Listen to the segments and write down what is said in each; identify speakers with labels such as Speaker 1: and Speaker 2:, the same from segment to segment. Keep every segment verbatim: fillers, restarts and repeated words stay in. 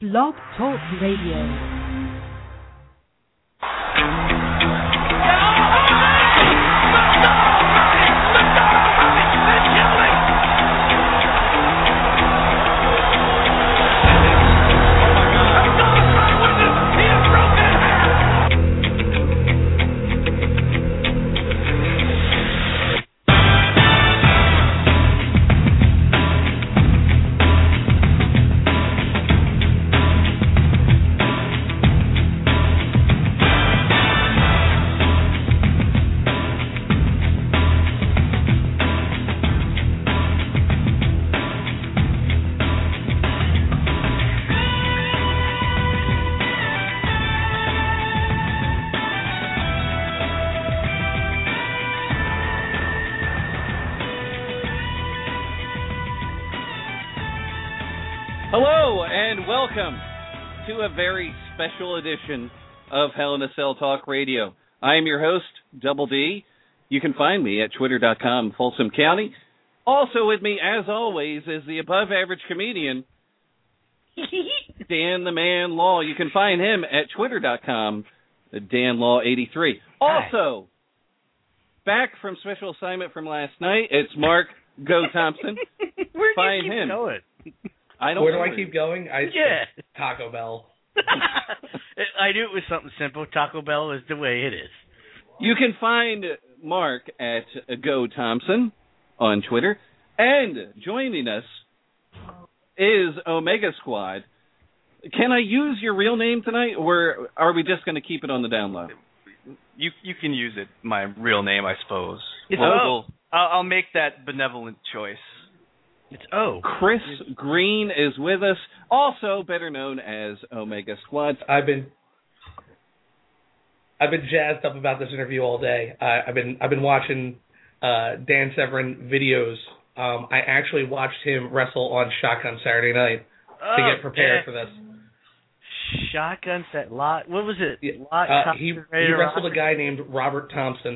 Speaker 1: Blog Talk Radio.
Speaker 2: Welcome to a very special edition of Hell in a Cell Talk Radio. I am your host, Double D. You can find me at twitter dot com, Folsom County. Also with me, as always, is the above-average comedian, Dan the Man Law. You can find him at twitter dot com, Dan Law eighty-three. Also, back from special assignment from last night, it's Mark Go Thompson.
Speaker 3: Where
Speaker 2: find
Speaker 3: do you keep
Speaker 2: him.
Speaker 3: going?
Speaker 2: I don't
Speaker 4: Where do
Speaker 2: know.
Speaker 4: I keep going? I
Speaker 3: Yeah.
Speaker 4: Taco Bell.
Speaker 3: I knew it was something simple. Taco Bell is the way it is.
Speaker 2: You can find Mark at Go Thompson on Twitter. And joining us is Omega Squad. Can I use your real name tonight, or are we just going to keep it on the down low?
Speaker 5: You you can use it, my real name, I suppose.
Speaker 3: It's
Speaker 5: We'll-
Speaker 3: O.
Speaker 5: we'll- I'll, I'll make that benevolent choice.
Speaker 3: It's O.
Speaker 2: Chris Green is with us, also better known as Omega Squad.
Speaker 4: I've been I've been jazzed up about this interview all day. Uh, I've been I've been watching uh, Dan Severn videos. Um, I actually watched him wrestle on Shotgun Saturday night
Speaker 3: Oh,
Speaker 4: to get prepared
Speaker 3: yeah.
Speaker 4: for this.
Speaker 3: Shotgun set lot. What was it?
Speaker 4: Yeah,
Speaker 3: Lot,
Speaker 4: Uh, he he
Speaker 3: Concentrator
Speaker 4: wrestled
Speaker 3: Rock?
Speaker 4: a guy named Robert Thompson.
Speaker 2: Is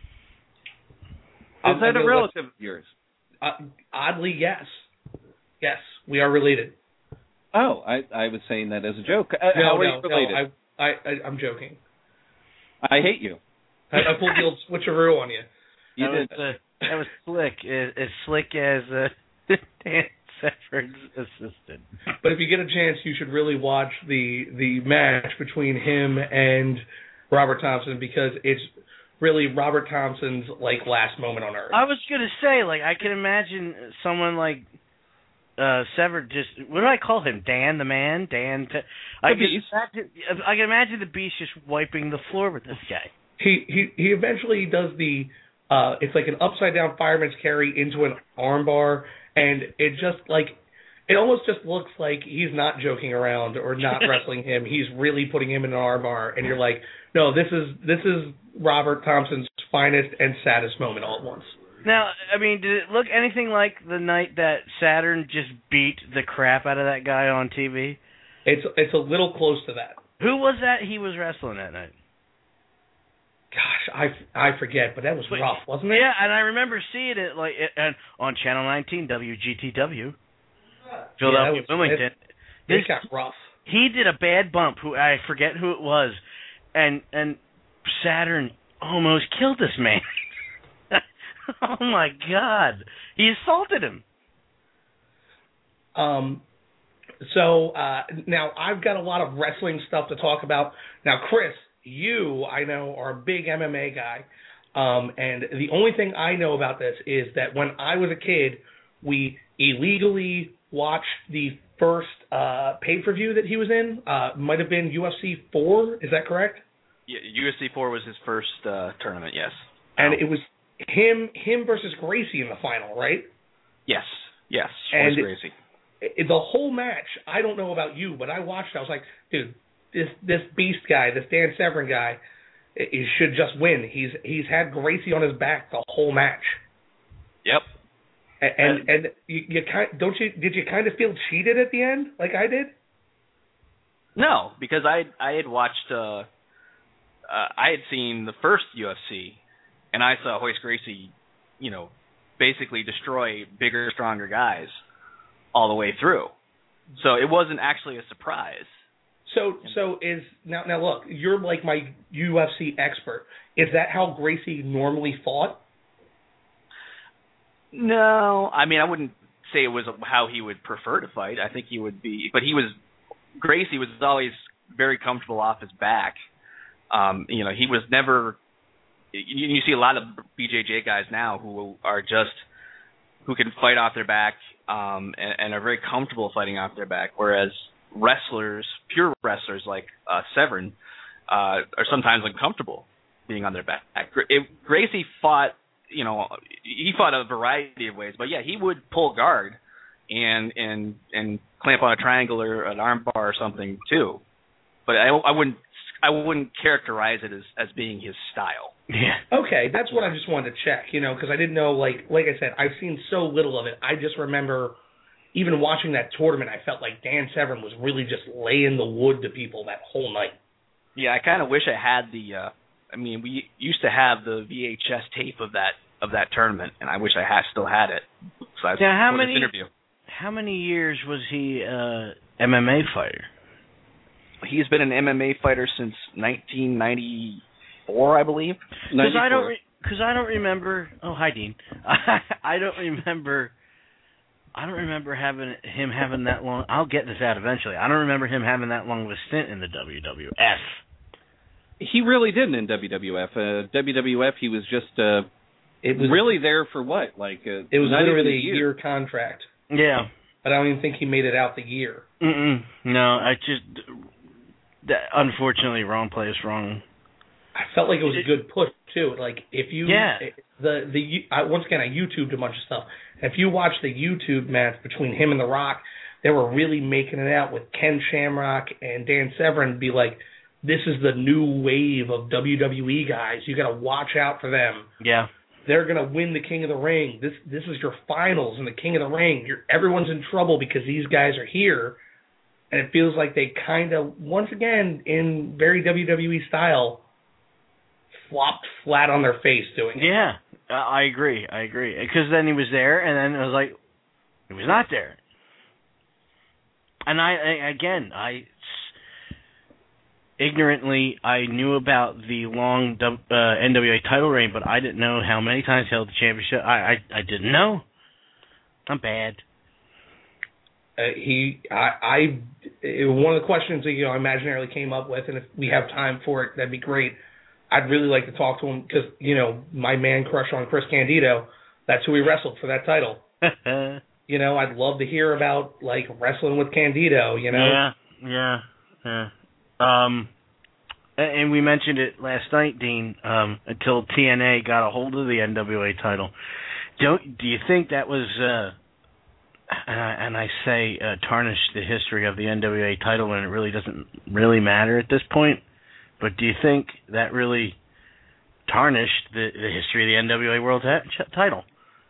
Speaker 4: Um,
Speaker 2: that
Speaker 4: and
Speaker 2: a
Speaker 4: the-
Speaker 2: relative of yours?
Speaker 4: Uh, oddly, yes. Yes, we are related.
Speaker 2: Oh, I, I was saying that as a joke. Uh,
Speaker 4: No,
Speaker 2: How are
Speaker 4: no,
Speaker 2: you related?
Speaker 4: no. I, I, I, I'm joking.
Speaker 2: I hate you.
Speaker 4: I, I pulled the old switcheroo on you.
Speaker 2: You
Speaker 3: that,
Speaker 2: did.
Speaker 3: was, uh, that was slick. As, as slick as uh, Dan Severn's assistant.
Speaker 4: But if you get a chance, you should really watch the the match between him and Robert Thompson, because it's really Robert Thompson's like last moment on Earth.
Speaker 3: I was gonna say, like, I can imagine someone like uh, Severn just. What do I call him? Dan the Man. Dan. T- I
Speaker 2: The
Speaker 3: can
Speaker 2: Beast.
Speaker 3: imagine. I can imagine the Beast just wiping the floor with this guy.
Speaker 4: He he he eventually does the. Uh, it's like an upside down fireman's carry into an armbar, and it just like. It almost just looks like he's not joking around or not wrestling him. He's really putting him in an armbar, and you're like, no, this is this is Robert Thompson's finest and saddest moment all at once.
Speaker 3: Now, I mean, did it look anything like the night that Saturn just beat the crap out of that guy on T V?
Speaker 4: It's it's a little close to that.
Speaker 3: Who was that he was wrestling that night?
Speaker 4: Gosh, I, I forget, but that was
Speaker 3: Wait,
Speaker 4: rough, wasn't it?
Speaker 3: Yeah, and I remember seeing it like it, and on Channel nineteen W G T W, Philadelphia,
Speaker 4: yeah, was,
Speaker 3: Wilmington.
Speaker 4: It,
Speaker 3: This,
Speaker 4: it got rough.
Speaker 3: he did a bad bump. Who I forget who it was, and and Saturn almost killed this man. Oh my God, he assaulted him.
Speaker 4: Um, so uh, now I've got a lot of wrestling stuff to talk about. Now, Chris, you I know are a big M M A guy, um, and the only thing I know about this is that when I was a kid, we illegally watched the first uh, pay-per-view that he was in. Uh, might have been U F C four. Is that correct?
Speaker 5: Yeah, U F C four was his first uh, tournament, yes.
Speaker 4: And
Speaker 5: Um,
Speaker 4: it was him him versus Gracie in the final, right?
Speaker 5: Yes, yes,
Speaker 4: And-
Speaker 5: Schwarz Gracie.
Speaker 4: It, the whole match, I don't know about you, but I watched it. I was like, dude, this this beast guy, this Dan Severn guy, he should just win. He's he's had Gracie on his back the whole match.
Speaker 5: Yep.
Speaker 4: And and, and you, you kind don't you did you kind of feel cheated at the end, like I did?
Speaker 5: No, because I I had watched, uh, uh, I had seen the first U F C, and I saw Hoist Gracie, you know, basically destroy bigger, stronger guys all the way through. So it wasn't actually a surprise.
Speaker 4: So so is now now look, you're like my U F C expert. Is that how Gracie normally fought?
Speaker 5: No, I mean I wouldn't say it was how he would prefer to fight. I think he would be, but he was Gracie was always very comfortable off his back. Um, you know, he was never. You, you see a lot of B J J guys now who are just who can fight off their back um, and, and are very comfortable fighting off their back, whereas wrestlers, pure wrestlers like uh, Severn, uh, are sometimes uncomfortable being on their back. If Gracie fought, you know, he fought a variety of ways, but yeah, he would pull guard and and and clamp on a triangle or an arm bar or something too. But I, I wouldn't I wouldn't characterize it as, as being his style.
Speaker 3: Yeah.
Speaker 4: Okay, that's what I just wanted to check, you know, because I didn't know, like like I said, I've seen so little of it. I just remember even watching that tournament, I felt like Dan Severn was really just laying the wood to people that whole night.
Speaker 5: Yeah, I kind of wish I had the. Uh, I mean, we used to have the V H S tape of that of that tournament, and I wish I had still had it. So I
Speaker 3: now, how
Speaker 5: for
Speaker 3: many
Speaker 5: this interview.
Speaker 3: How many years was he uh, M M A fighter?
Speaker 5: He's been an M M A fighter since nineteen ninety-four, I believe.
Speaker 3: Because I don't, because re- I don't remember. Oh, hi, Dean. I don't remember. I don't remember having him having that long. I'll get this out eventually. I don't remember him having that long of a stint in the W W F.
Speaker 2: He really didn't in W W F. Uh, W W F, he was just uh, it was really there for what? Like uh,
Speaker 4: it was literally a
Speaker 2: year.
Speaker 4: year contract.
Speaker 3: Yeah,
Speaker 4: but I don't even think he made it out the year.
Speaker 3: Mm-mm. No, I just that, unfortunately wrong place, wrong.
Speaker 4: I felt like it was a good push too. Like if you,
Speaker 3: yeah,
Speaker 4: the the I, once again I YouTubed a bunch of stuff. If you watch the YouTube match between him and The Rock, they were really making it out with Ken Shamrock and Dan Severn. Be like, this is the new wave of W W E guys. You got to watch out for them.
Speaker 3: Yeah,
Speaker 4: they're gonna win the King of the Ring. This this is your finals in the King of the Ring. You're, everyone's in trouble because these guys are here, and it feels like they kind of once again in very W W E style flopped flat on their face doing it.
Speaker 3: Yeah, I agree. I agree. Because then he was there, and then it was like, he was not there. And I, I again, I ignorantly, I knew about the long uh, N W A title reign, but I didn't know how many times he held the championship. I, I, I didn't know. I'm bad.
Speaker 4: Uh, he, I, I, it, one of the questions that you know, I imaginarily came up with, and if we have time for it, that'd be great. I'd really like to talk to him because, you know, my man crush on Chris Candido, that's who he wrestled for that title. You know, I'd love to hear about, like, wrestling with Candido, you know?
Speaker 3: Yeah, yeah, yeah. Um, and we mentioned it last night, Dean, um, until T N A got a hold of the N W A title. Don't, do you think that was, uh, and I say uh, tarnished the history of the N W A title when it really doesn't really matter at this point? But do you think that really tarnished the, the history of the N W A World t- title?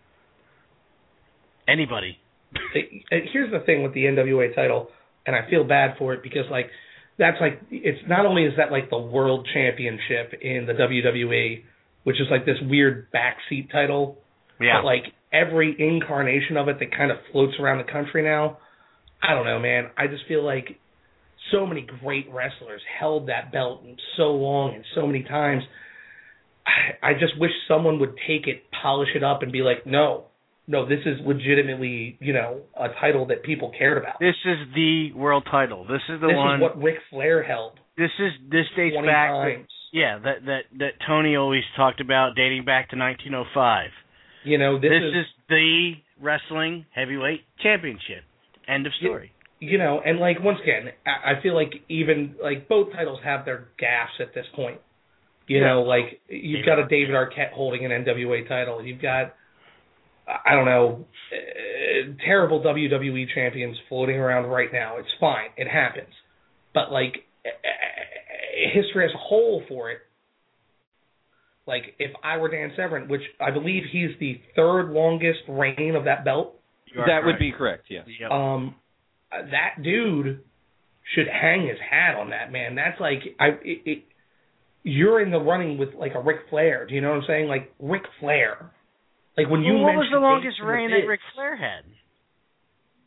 Speaker 3: Anybody?
Speaker 4: Here's the thing with the N W A title, and I feel bad for it because, like, that's like, it's not only is that like the world championship in the W W E, which is like this weird backseat title,
Speaker 3: yeah.
Speaker 4: But like every incarnation of it that kind of floats around the country now, I don't know, man. I just feel like so many great wrestlers held that belt so long and so many times. I, I just wish someone would take it, polish it up, and be like, no, no, this is legitimately, you know, a title that people cared about.
Speaker 3: This is the world title. This is the
Speaker 4: this
Speaker 3: one.
Speaker 4: This is what Ric Flair held.
Speaker 3: This is this dates back.
Speaker 4: Times.
Speaker 3: Yeah, that that that Tony always talked about, dating back to nineteen oh five.
Speaker 4: You know, this,
Speaker 3: this
Speaker 4: is,
Speaker 3: is the wrestling heavyweight championship. End of story.
Speaker 4: You know, and like once again, I feel like even like both titles have their gaffes at this point. You yeah. know, like you've David got a David Arquette holding an N W A title. You've got, I don't know, uh, terrible W W E champions floating around right now. It's fine. It happens. But like uh, history as a whole for it, like if I were Dan Severn, which I believe he's the third longest reign of that belt.
Speaker 2: That
Speaker 3: correct.
Speaker 2: would be correct, yes.
Speaker 3: Yep.
Speaker 4: Um, that dude should hang his hat on that, man. That's like, I, it, it, you're in the running with like a Ric Flair. Do you know what I'm saying? Like Ric Flair. Like when you
Speaker 3: well, what was the longest
Speaker 4: Dave
Speaker 3: reign that Ric Flair had?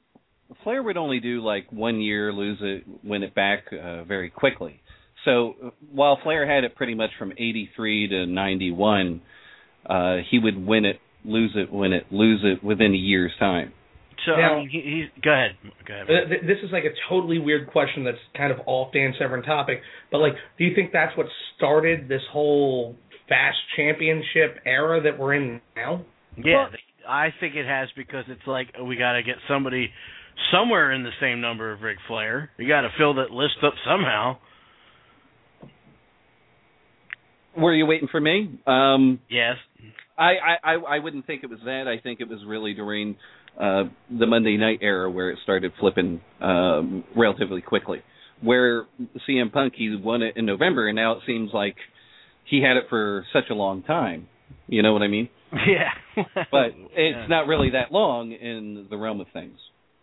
Speaker 2: Flair would only do like one year, lose it, win it back uh, very quickly. So while Flair had it pretty much from eighty-three to ninety-one, uh, he would win it, lose it, win it, lose it within a year's time.
Speaker 3: So
Speaker 4: now,
Speaker 3: um, he, he, go ahead. Go ahead.
Speaker 4: Uh, th- this is like a totally weird question that's kind of off Dan Severn topic, but like, do you think that's what started this whole fast championship era that we're in now?
Speaker 3: Yeah,
Speaker 2: Well,
Speaker 3: I think it has, because it's like we got to get somebody somewhere in the same number of Ric Flair. You got to fill that list up somehow.
Speaker 2: Were you waiting for me? Um,
Speaker 3: Yes.
Speaker 2: I, I, I wouldn't think it was that. I think it was really during uh, the Monday Night era where it started flipping um, relatively quickly. Where C M Punk, he won it in November, and now it seems like he had it for such a long time. You know what I mean?
Speaker 3: Yeah.
Speaker 2: But it's
Speaker 3: yeah.
Speaker 2: not really that long in the realm of things.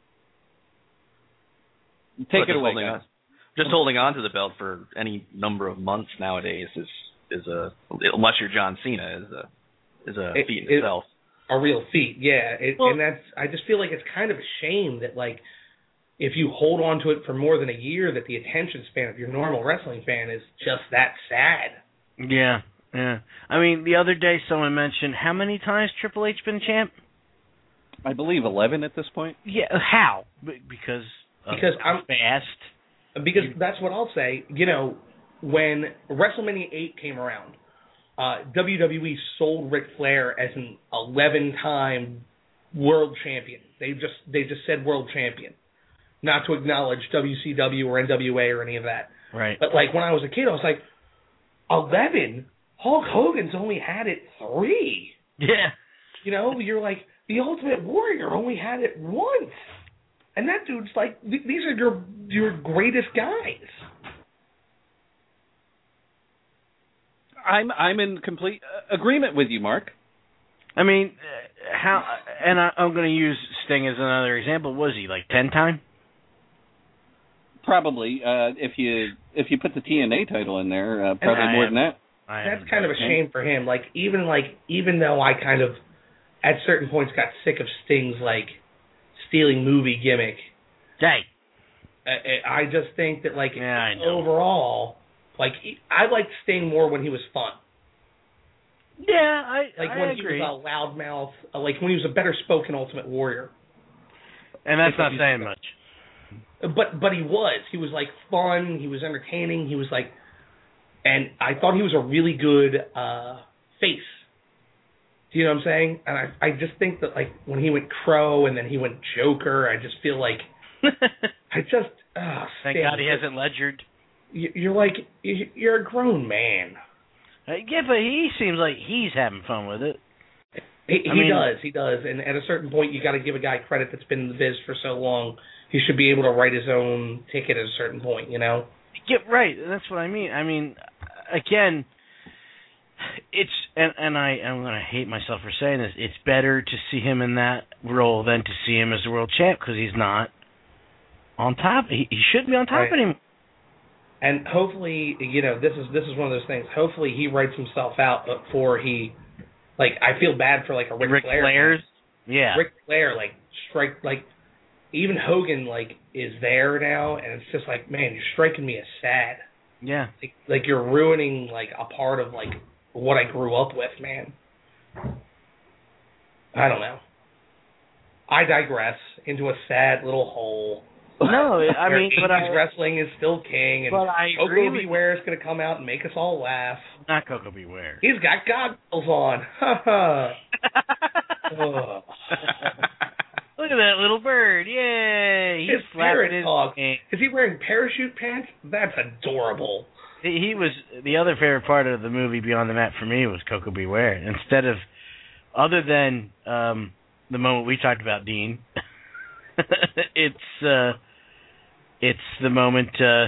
Speaker 2: Take
Speaker 5: But
Speaker 2: it away,
Speaker 5: holding
Speaker 2: guys.
Speaker 5: on, just holding on to the belt for any number of months nowadays is is a, unless you're John Cena, is a is a
Speaker 4: It-
Speaker 5: feat in
Speaker 4: it-
Speaker 5: itself.
Speaker 4: A real feat, yeah. It,
Speaker 3: Well-
Speaker 4: and that's, I just feel like it's kind of a shame that, like, if you hold on to it for more than a year, that the attention span of your normal wrestling fan is just that sad.
Speaker 3: Yeah, yeah. I mean, the other day someone mentioned, how many times Triple H been champ?
Speaker 2: I believe eleven at this point.
Speaker 3: Yeah, how? B- because of
Speaker 4: Because
Speaker 3: how
Speaker 4: I'm-
Speaker 3: fast.
Speaker 4: Because that's what I'll say. You know, when WrestleMania eight came around, uh, W W E sold Ric Flair as an eleven-time world champion. They just they just said world champion, not to acknowledge W C W or N W A or any of that.
Speaker 3: Right.
Speaker 4: But like when I was a kid, I was like, eleven? Hulk Hogan's only had it three.
Speaker 3: Yeah.
Speaker 4: You know, you're like, the Ultimate Warrior only had it once. And that dude's like, th- these are your your greatest guys.
Speaker 2: I'm I'm in complete uh, agreement with you, Mark.
Speaker 3: I mean, uh, how? And I, I'm going to use Sting as another example. Was he like ten time?
Speaker 2: Probably, uh, if you if you put the T N A title in there, uh, probably
Speaker 3: I
Speaker 2: more
Speaker 3: am-
Speaker 2: than that.
Speaker 3: I
Speaker 4: That's
Speaker 3: haven't
Speaker 4: kind of a
Speaker 3: done it.
Speaker 4: shame for him. Like even like even though I kind of at certain points got sick of Sting's like stealing movie gimmick,
Speaker 3: Hey.
Speaker 4: I, I just think that like
Speaker 3: Yeah, I know.
Speaker 4: overall, like I liked Sting more when he was fun.
Speaker 3: Yeah, I
Speaker 4: Like
Speaker 3: I
Speaker 4: when
Speaker 3: agree.
Speaker 4: he was a loudmouth, uh, like when he was a better spoken Ultimate Warrior.
Speaker 3: and that's
Speaker 4: It's
Speaker 3: not
Speaker 4: like-
Speaker 3: saying much.
Speaker 4: But but he was. He was like fun. He was entertaining. He was like, and I thought he was a really good uh, face. Do you know what I'm saying? And I I just think that like when he went Crow and then he went Joker, I just feel like I just uh,
Speaker 3: Thank God he hasn't ledgered.
Speaker 4: You're like you're a grown man.
Speaker 3: Uh, yeah, but he seems like he's having fun with it.
Speaker 4: He,
Speaker 3: I
Speaker 4: he
Speaker 3: mean-
Speaker 4: does, he does, and at a certain point, you got to give a guy credit that's been in the biz for so long. He should be able to write his own ticket at a certain point, you know.
Speaker 3: Yeah, right. That's what I mean. I mean, again, it's and and I I'm gonna hate myself for saying this. It's better to see him in that role than to see him as the world champ, because he's not on top. He, he should be on top
Speaker 4: Right.
Speaker 3: of him.
Speaker 4: And hopefully, you know, this is this is one of those things. Hopefully, he writes himself out before he, like, I feel bad for like a Ric,
Speaker 3: Ric
Speaker 4: Flair.
Speaker 3: Flair's, yeah.
Speaker 4: Ric Flair, like strike, like even Hogan, like is there now, and it's just like, man, you're striking me as sad.
Speaker 3: Yeah.
Speaker 4: Like, like you're ruining like a part of like what I grew up with, man. I don't know. I digress into a sad little hole.
Speaker 3: No, I
Speaker 4: where
Speaker 3: mean, but
Speaker 4: eighties
Speaker 3: I,
Speaker 4: wrestling is still king, and
Speaker 3: but I agree
Speaker 4: Coco
Speaker 3: with
Speaker 4: Beware is going to come out and make us all laugh.
Speaker 3: not Coco Beware.
Speaker 4: He's got goggles on. Ha ha. Ugh.
Speaker 3: Look at that little bird! Yay! He's
Speaker 4: His parrot
Speaker 3: flapping his
Speaker 4: dog.
Speaker 3: wings.
Speaker 4: Is he wearing parachute pants? That's adorable.
Speaker 3: He, he was the other favorite part of the movie Beyond the Mat for me was Coco Beware. Instead of, other than um, the moment we talked about, Dean, it's uh, it's the moment uh,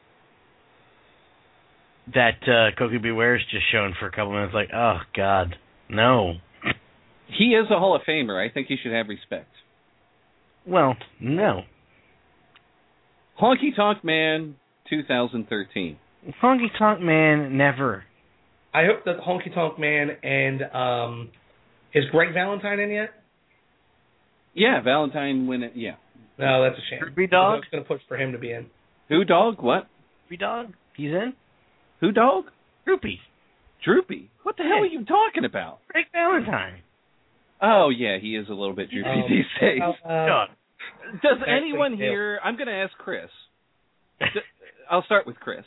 Speaker 3: that uh, Coco Beware is just shown for a couple minutes. Like, oh God, no.
Speaker 2: He is a Hall of Famer. I think he should have respect.
Speaker 3: Well, no.
Speaker 2: Honky Tonk Man, two thousand thirteen.
Speaker 3: Honky Tonk Man never.
Speaker 4: I hope that Honky Tonk Man and um, is Greg Valentine in yet?
Speaker 2: Yeah, Valentine win it. Yeah.
Speaker 4: No, that's a shame.
Speaker 3: Droopy Dog?
Speaker 4: I was going to push for him to be in.
Speaker 2: Who dog? What?
Speaker 3: Droopy Dog? He's in?
Speaker 2: Who dog?
Speaker 3: Droopy.
Speaker 2: Droopy. What the hell are you talking about?
Speaker 3: Greg Valentine.
Speaker 2: Oh yeah, he is a little bit droopy
Speaker 4: Um,
Speaker 2: these days.
Speaker 4: uh, uh,
Speaker 2: Does
Speaker 4: actually,
Speaker 2: anyone
Speaker 4: yeah.
Speaker 2: here? I'm going to ask Chris. D- I'll start with Chris.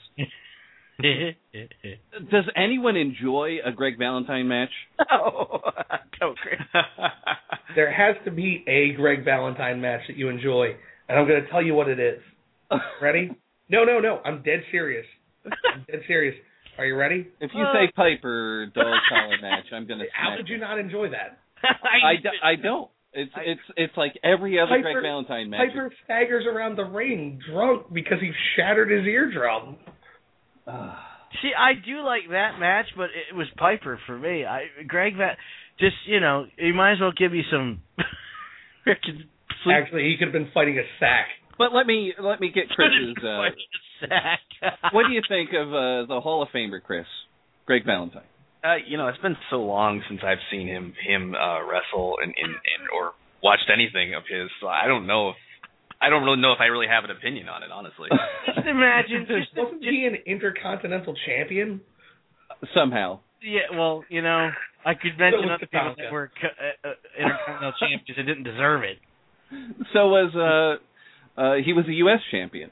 Speaker 2: Does anyone enjoy a Greg Valentine match?
Speaker 3: Oh, go Chris.
Speaker 4: There has to be a Greg Valentine match that you enjoy, and I'm going to tell you what it is. Ready? No, no, no. I'm dead serious. I'm dead serious. Are you ready?
Speaker 2: If you say Piper dog collar match, I'm going to.
Speaker 4: How did you not enjoy that?
Speaker 2: I, d- I don't. It's
Speaker 3: I-
Speaker 2: it's it's like every other
Speaker 4: Piper,
Speaker 2: Greg Valentine match.
Speaker 4: Piper staggers around the ring drunk because he shattered his eardrum.
Speaker 3: See, I do like that match, but it was Piper for me. I Greg, Va- just you know, you might as well give me some. freaking sleep.
Speaker 4: Actually, he could have been fighting a sack.
Speaker 2: But let me let me get Chris's. Uh,
Speaker 3: Fighting a sack.
Speaker 2: what do you think of uh, the Hall of Famer, Chris? Greg Valentine.
Speaker 5: Uh, you know, it's been so long since I've seen him him uh, wrestle and, and, and or watched anything of his. So I don't know if I don't really know if I really have an opinion on it, honestly.
Speaker 3: Just imagine. Just,
Speaker 4: Wasn't he an intercontinental champion?
Speaker 2: Somehow.
Speaker 3: yeah, well, you know, I could mention
Speaker 4: So was
Speaker 3: other people
Speaker 4: Tatanka.
Speaker 3: that were co- uh, uh, intercontinental champions that didn't deserve it.
Speaker 2: So was uh, uh, he was a U S champion.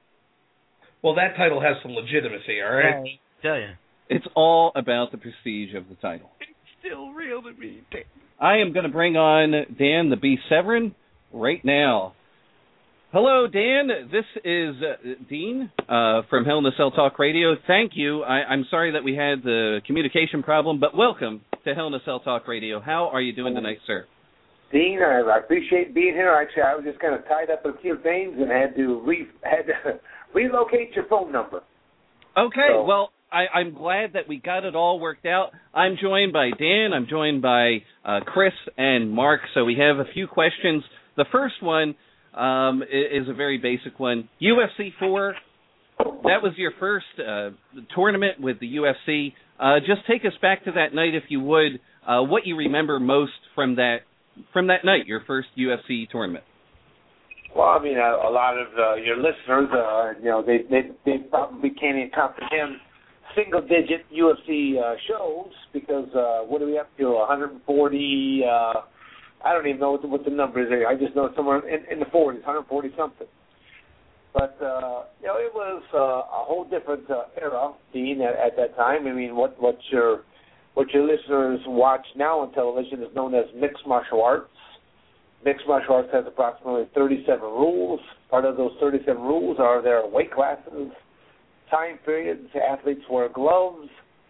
Speaker 4: Well, that title has some legitimacy, all right?
Speaker 3: I tell you,
Speaker 2: It's all about the prestige of the title.
Speaker 3: it's still real to me.
Speaker 2: I am going to bring on Dan the Beast Severin right now. Hello, Dan. This is uh, Dean uh, from Hell in a Cell Talk Radio. Thank you. I, I'm sorry that we had the communication problem, but welcome to Hell in a Cell Talk Radio. How are you doing tonight, sir?
Speaker 6: Dean, I, I appreciate being here. Actually, I was just kind of tied up with a few things and had to re, had to relocate your phone number.
Speaker 2: Okay.
Speaker 6: So-
Speaker 2: Well, I, I'm glad that we got it all worked out. I'm joined by Dan. I'm joined by uh, Chris and Mark. So we have a few questions. The first one um, is, is a very basic one. U F C four, that was your first uh, tournament with the U F C. Uh, just take us back to that night, if you would. Uh, what you remember most from that from that night, your first U F C tournament.
Speaker 6: Well, I mean, a, a lot of uh, your listeners, uh, you know, they, they they probably can't even comprehend single-digit U F C uh, shows because uh, what are we up to? one hundred forty. Uh, I don't even know what the, what the number is. I just know it's somewhere in, in the forties, one hundred forty something. But uh, you know, it was uh, a whole different uh, era, Dean, at, at that time. I mean, what what your what your listeners watch now on television is known as mixed martial arts. Mixed martial arts has approximately thirty-seven rules. Part of those thirty-seven rules are their weight classes, time periods, athletes wear gloves,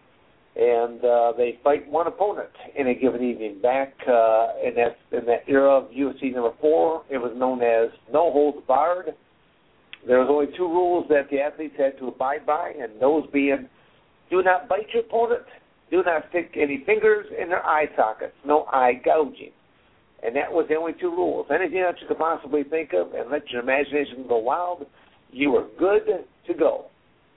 Speaker 6: and uh, they fight one opponent in a given evening. Back uh, in that in that era of U F C number four, it was known as no holds barred. There was only two rules that the athletes had to abide by, and those being, do not bite your opponent, do not stick any fingers in their eye sockets, no eye gouging. And that was the only two rules. Anything that you could possibly think of and let your imagination go wild, you were good to go.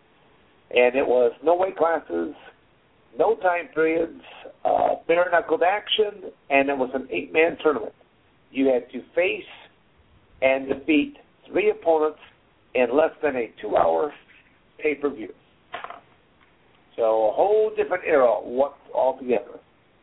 Speaker 6: And it was no weight classes, no time periods, uh, bare-knuckled action, and it was an eight-man tournament. You had to face and defeat three opponents in less than a two-hour pay-per-view. So a whole different era what altogether.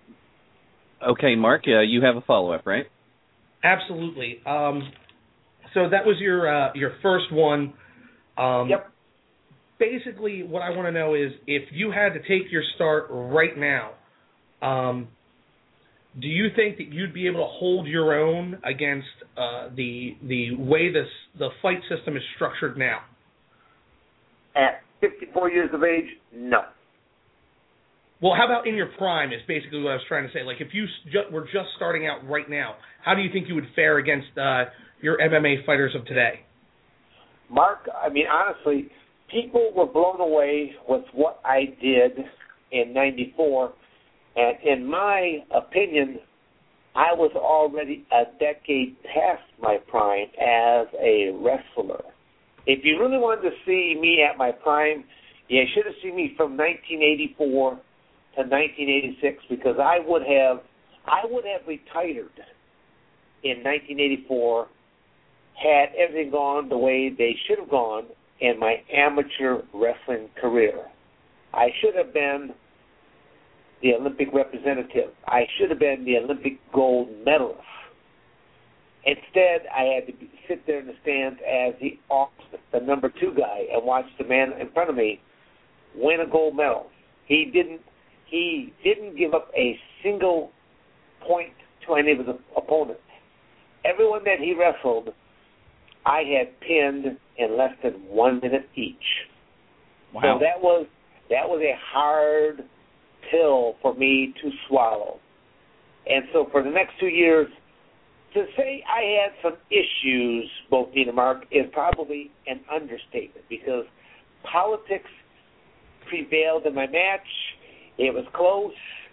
Speaker 2: Okay, Mark, uh, you have a follow-up, right?
Speaker 4: Absolutely. Um, so that was your uh, your first one. Um,
Speaker 6: Yep.
Speaker 4: Basically, what I want to know is if you had to take your start right now, um, do you think that you'd be able to hold your own against uh, the the way this the fight system is structured now?
Speaker 6: At fifty-four years of age, no.
Speaker 4: Well, how about in your prime is basically what I was trying to say. Like, if you ju- were just starting out right now, how do you think you would fare against uh, your M M A fighters of today?
Speaker 6: Mark, I mean, honestly, people were blown away with what I did in ninety-four, and in my opinion, I was already a decade past my prime as a wrestler. If you really wanted to see me at my prime, you should have seen me from nineteen eighty-four to nineteen eighty-six, because I would have I would have retired in nineteen eighty-four had everything gone the way they should have gone in my amateur wrestling career. I should have been the Olympic representative. I should have been the Olympic gold medalist. Instead, I had to be, sit there in the stands as the the number two guy and watch the man in front of me win a gold medal. He didn't. He didn't give up a single point to any of his opponents. Everyone that he wrestled, I had pinned in less than one minute each.
Speaker 2: Wow.
Speaker 6: So that was that was a hard pill for me to swallow. And so for the next two years, to say I had some issues, both Dean and Mark, is probably an understatement because politics prevailed in my match. It was close.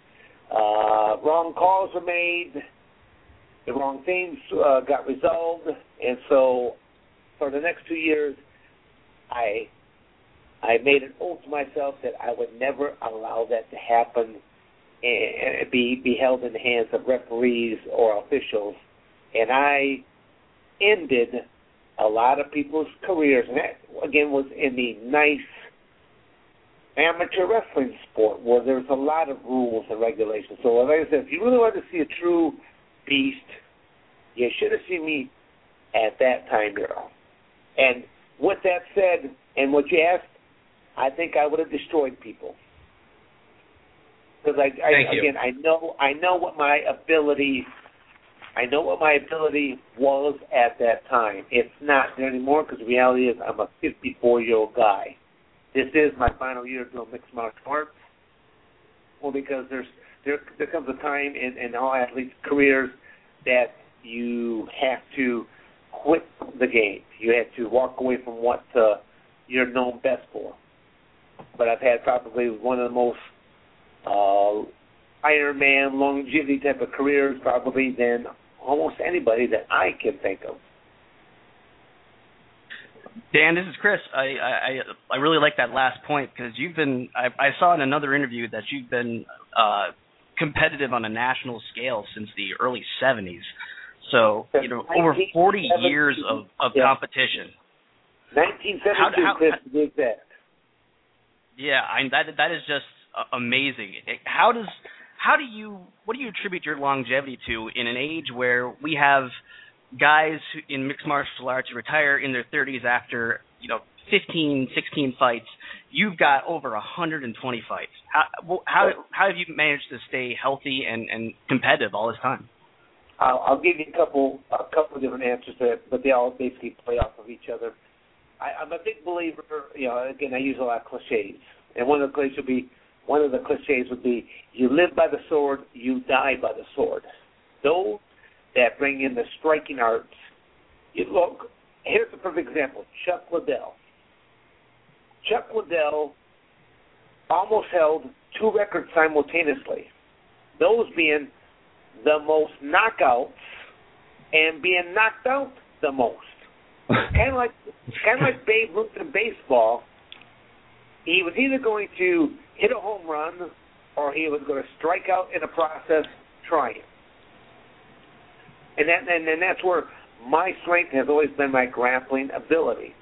Speaker 6: Uh, wrong calls were made. The wrong things uh, got resolved. And so for the next two years, I I made an oath to myself that I would never allow that to happen and be, be held in the hands of referees or officials. And I ended a lot of people's careers. And that, again, was in the nice amateur wrestling sport where there's a lot of rules and regulations. So like I said, if you really want to see a true beast, you should have seen me at that time era. And with that said, and what you asked, I think I would have destroyed people. Because I, I again, I know, I know what my ability, I know what my ability was at that time. It's not there anymore because the reality is I'm a fifty-four-year-old guy. This is my final year doing mixed martial arts. Well, because there's there there comes a time in, in all athletes' careers that you have to quit the game. You have to walk away from what uh, you're known best for. But I've had probably one of the most uh, Iron Man longevity type of careers probably than almost anybody that I can think of.
Speaker 5: Dan, this is Chris. I I, I really like that last point because you've been. I, I saw in another interview that you've been uh, competitive on a national scale since the early seventies. So you know, over forty years of, of yeah. competition.
Speaker 6: nineteen seventy-two, Chris, to be exact.
Speaker 5: Yeah, I, that that is just amazing. How does how do you what do you attribute your longevity to in an age where we have guys who, in mixed martial arts retire in their thirties after, you know, fifteen, sixteen fights? You've got over one hundred twenty fights. How how how have you managed to stay healthy and, and competitive all this time?
Speaker 6: I'll, I'll give you a couple a couple of different answers to it, but they all basically play off of each other. I, I'm a big believer. You know, again, I use a lot of cliches, and one of the cliches would be one of the cliches would be you live by the sword, you die by the sword. Those that bring in the striking arts. You look, here's a perfect example, Chuck Liddell. Chuck Liddell almost held two records simultaneously, those being the most knockouts and being knocked out the most. kind of like kind of like Babe Ruth in baseball. He was either going to hit a home run or he was going to strike out in the process trying. And that and, and that's where my strength has always been my grappling ability.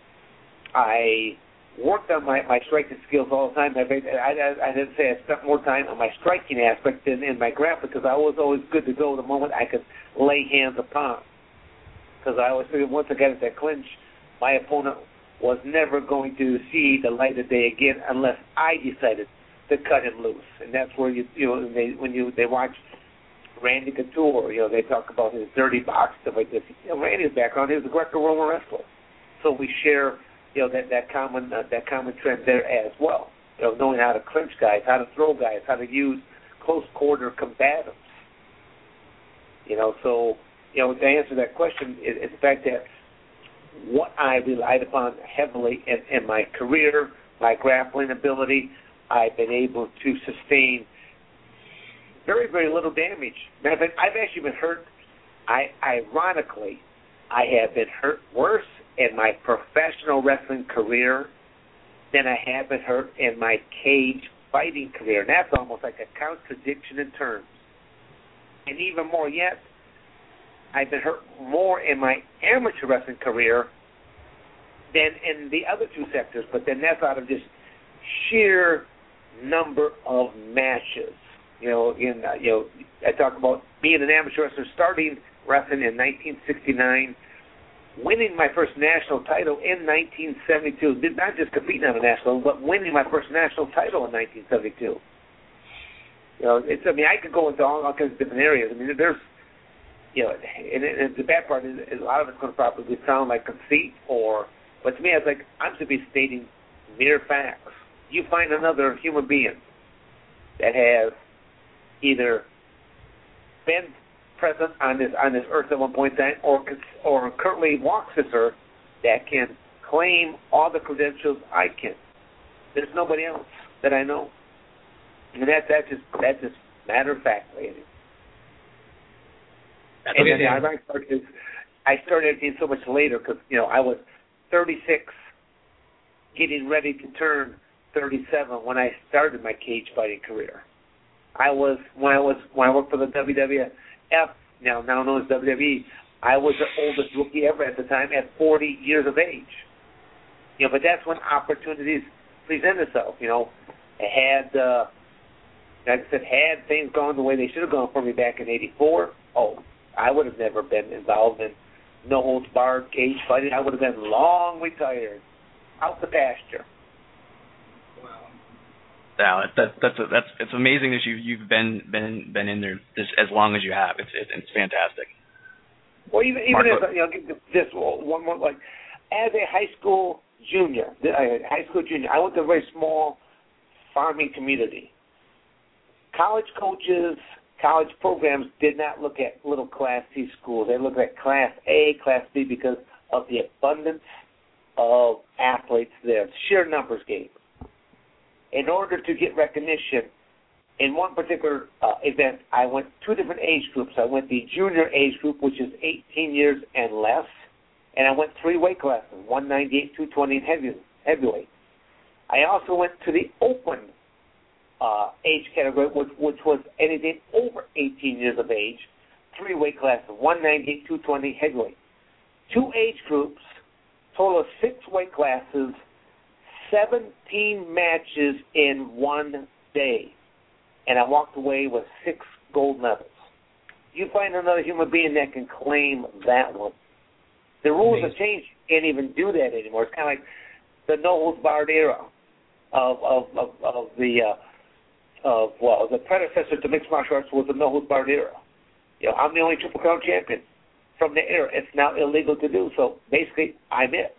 Speaker 6: I worked on my, my striking skills all the time. I, I, I didn't say I spent more time on my striking aspect than in my grappling because I was always good to go the moment I could lay hands upon. Because I always figured once I got into that clinch, my opponent was never going to see the light of day again unless I decided to cut him loose. And that's where you you know they, when you they watch Randy Couture, you know they talk about his dirty box stuff like this. You know, Randy's background, he was a Greco-Roman wrestler, so we share you know that that common uh, that common trend there as well. You know, knowing how to clinch guys, how to throw guys, how to use close quarter combatants. You know, so. You know, to answer that question, is, is the fact that what I relied upon heavily in, in my career, my grappling ability, I've been able to sustain very, very little damage. Matter of fact, I've actually been hurt. I, ironically, I have been hurt worse in my professional wrestling career than I have been hurt in my cage fighting career. And that's almost like a contradiction in terms. And even more yet, I've been hurt more in my amateur wrestling career than in the other two sectors, but then that's out of just sheer number of matches. You know, in uh, you know, I talk about being an amateur wrestler, starting wrestling in nineteen sixty-nine, winning my first national title in nineteen seventy-two. Not just competing on a national, but winning my first national title in nineteen seventy-two. You know, it's. I mean, I could go into all, all kinds of different areas. I mean, there's, you know, and, and the bad part is, is a lot of it's going to probably sound like conceit, or, but to me, it's like I'm simply stating mere facts. You find another human being that has either been present on this on this earth at one point in time, or or currently walks this earth, that can claim all the credentials I can. There's nobody else that I know. And that that's just that's just matter of fact, lady.
Speaker 4: That's
Speaker 6: and
Speaker 4: amazing.
Speaker 6: then I started I started everything so much later because you know I was thirty-six, getting ready to turn thirty-seven when I started my cage fighting career. I was when I was when I worked for the W W F, now now known as W W E. I was the oldest rookie ever at the time at forty years of age. You know, but that's when opportunities present themselves. You know, I had. Uh, Like I said, had things gone the way they should have gone for me back in eighty-four, oh, I would have never been involved in no-holds-barred cage fighting. I would have been long retired, out the pasture.
Speaker 5: Wow. Yeah, that, that's a, that's it's amazing that you you've been been been in there this, as long as you have. It's it, it's fantastic.
Speaker 6: Well, even even
Speaker 5: Mark,
Speaker 6: as you know, just one more like as a high school junior, high school junior, I went to a very small farming community. College coaches, college programs did not look at little Class C schools. They looked at Class A, Class B because of the abundance of athletes there. Sheer numbers game. In order to get recognition, in one particular uh, event, I went two different age groups. I went the junior age group, which is eighteen years and less, and I went three weight classes, one ninety-eight, two twenty, and heavy, heavyweight. I also went to the open Uh, age category, which, which was anything over eighteen years of age, three weight classes, one ninety-eight, two twenty, heavyweight. Two age groups, total of six weight classes, seventeen matches in one day. And I walked away with six gold medals. You find another human being that can claim that one. The rules have changed. You can't even do that anymore. It's kind of like the no-holds-barred era of, of, of, of the... Uh, Of well, the predecessor to mixed martial arts was the no-holds-barred era. You know, I'm the only Triple Crown champion from the era. It's now illegal to do. So basically, I'm it.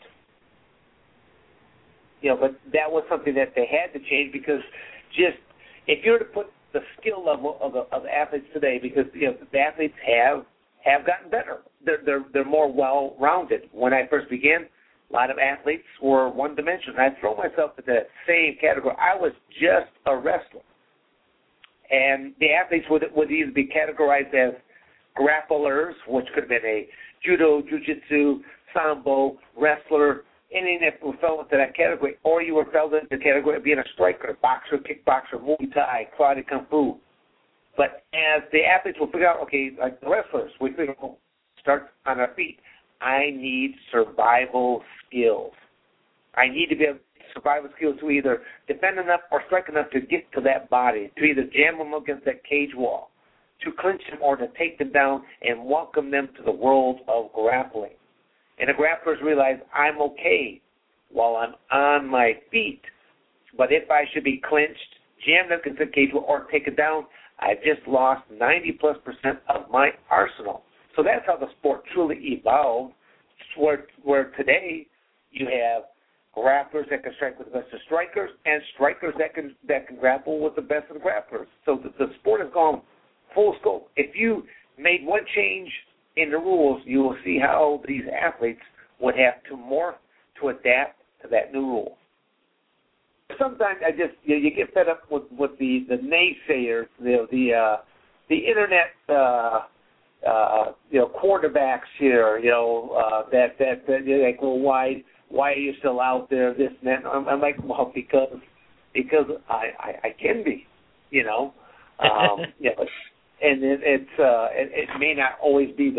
Speaker 6: You know, but that was something that they had to change because just if you were to put the skill level of the, of the athletes today, because you know the athletes have have gotten better. They're they're they're more well-rounded. When I first began, a lot of athletes were one-dimensional. I throw myself into that same category. I was just a wrestler. And the athletes would would either be categorized as grapplers, which could have been a judo, jiu-jitsu, sambo, wrestler, anything that fell into that category, or you were fell into the category of being a striker, boxer, kickboxer, Muay Thai, karate, kung fu. But as the athletes will figure out, okay, like the wrestlers, we figure out, start on our feet. I need survival skills. I need to be able survival skills to either defend enough or strike enough to get to that body, to either jam them against that cage wall, to clinch them or to take them down and welcome them to the world of grappling. And the grapplers realize I'm okay while I'm on my feet, but if I should be clinched, jammed up against the cage wall or taken down, I've just lost ninety plus percent of my arsenal. So that's how the sport truly evolved, where, where today you have grapplers that can strike with the best of strikers, and strikers that can that can grapple with the best of the grapplers. So the, the sport has gone full scope. If you made one change in the rules, you will see how these athletes would have to morph to adapt to that new rule. Sometimes I just you, know, you get fed up with, with the, the naysayers, you know, the uh, the internet uh, uh, you know quarterbacks here, you know uh, that that, that you're like, well, why? Why are you still out there, this and that? I'm, I'm like, well, because because I, I, I can be, you know. Um, you know and it, it's uh, it, it may not always be the,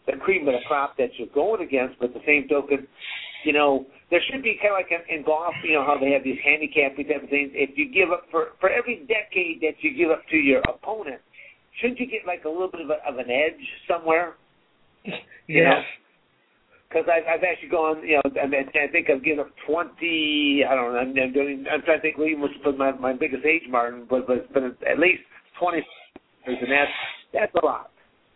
Speaker 6: the cream of the crop that you're going against. But the same token, you know, there should be kind of like in, in golf, you know, how they have these handicapping type of things. If you give up for, for every decade that you give up to your opponent, shouldn't you get like a little bit of, a, of an edge somewhere?
Speaker 4: Yes.
Speaker 6: Because I've, I've actually gone, you know, I, mean, I think I've given up twenty, I don't know, I'm, I'm, doing, I'm trying to think even what's my, my biggest age margin, but, but it's been at least twenty, and that's, that's a lot.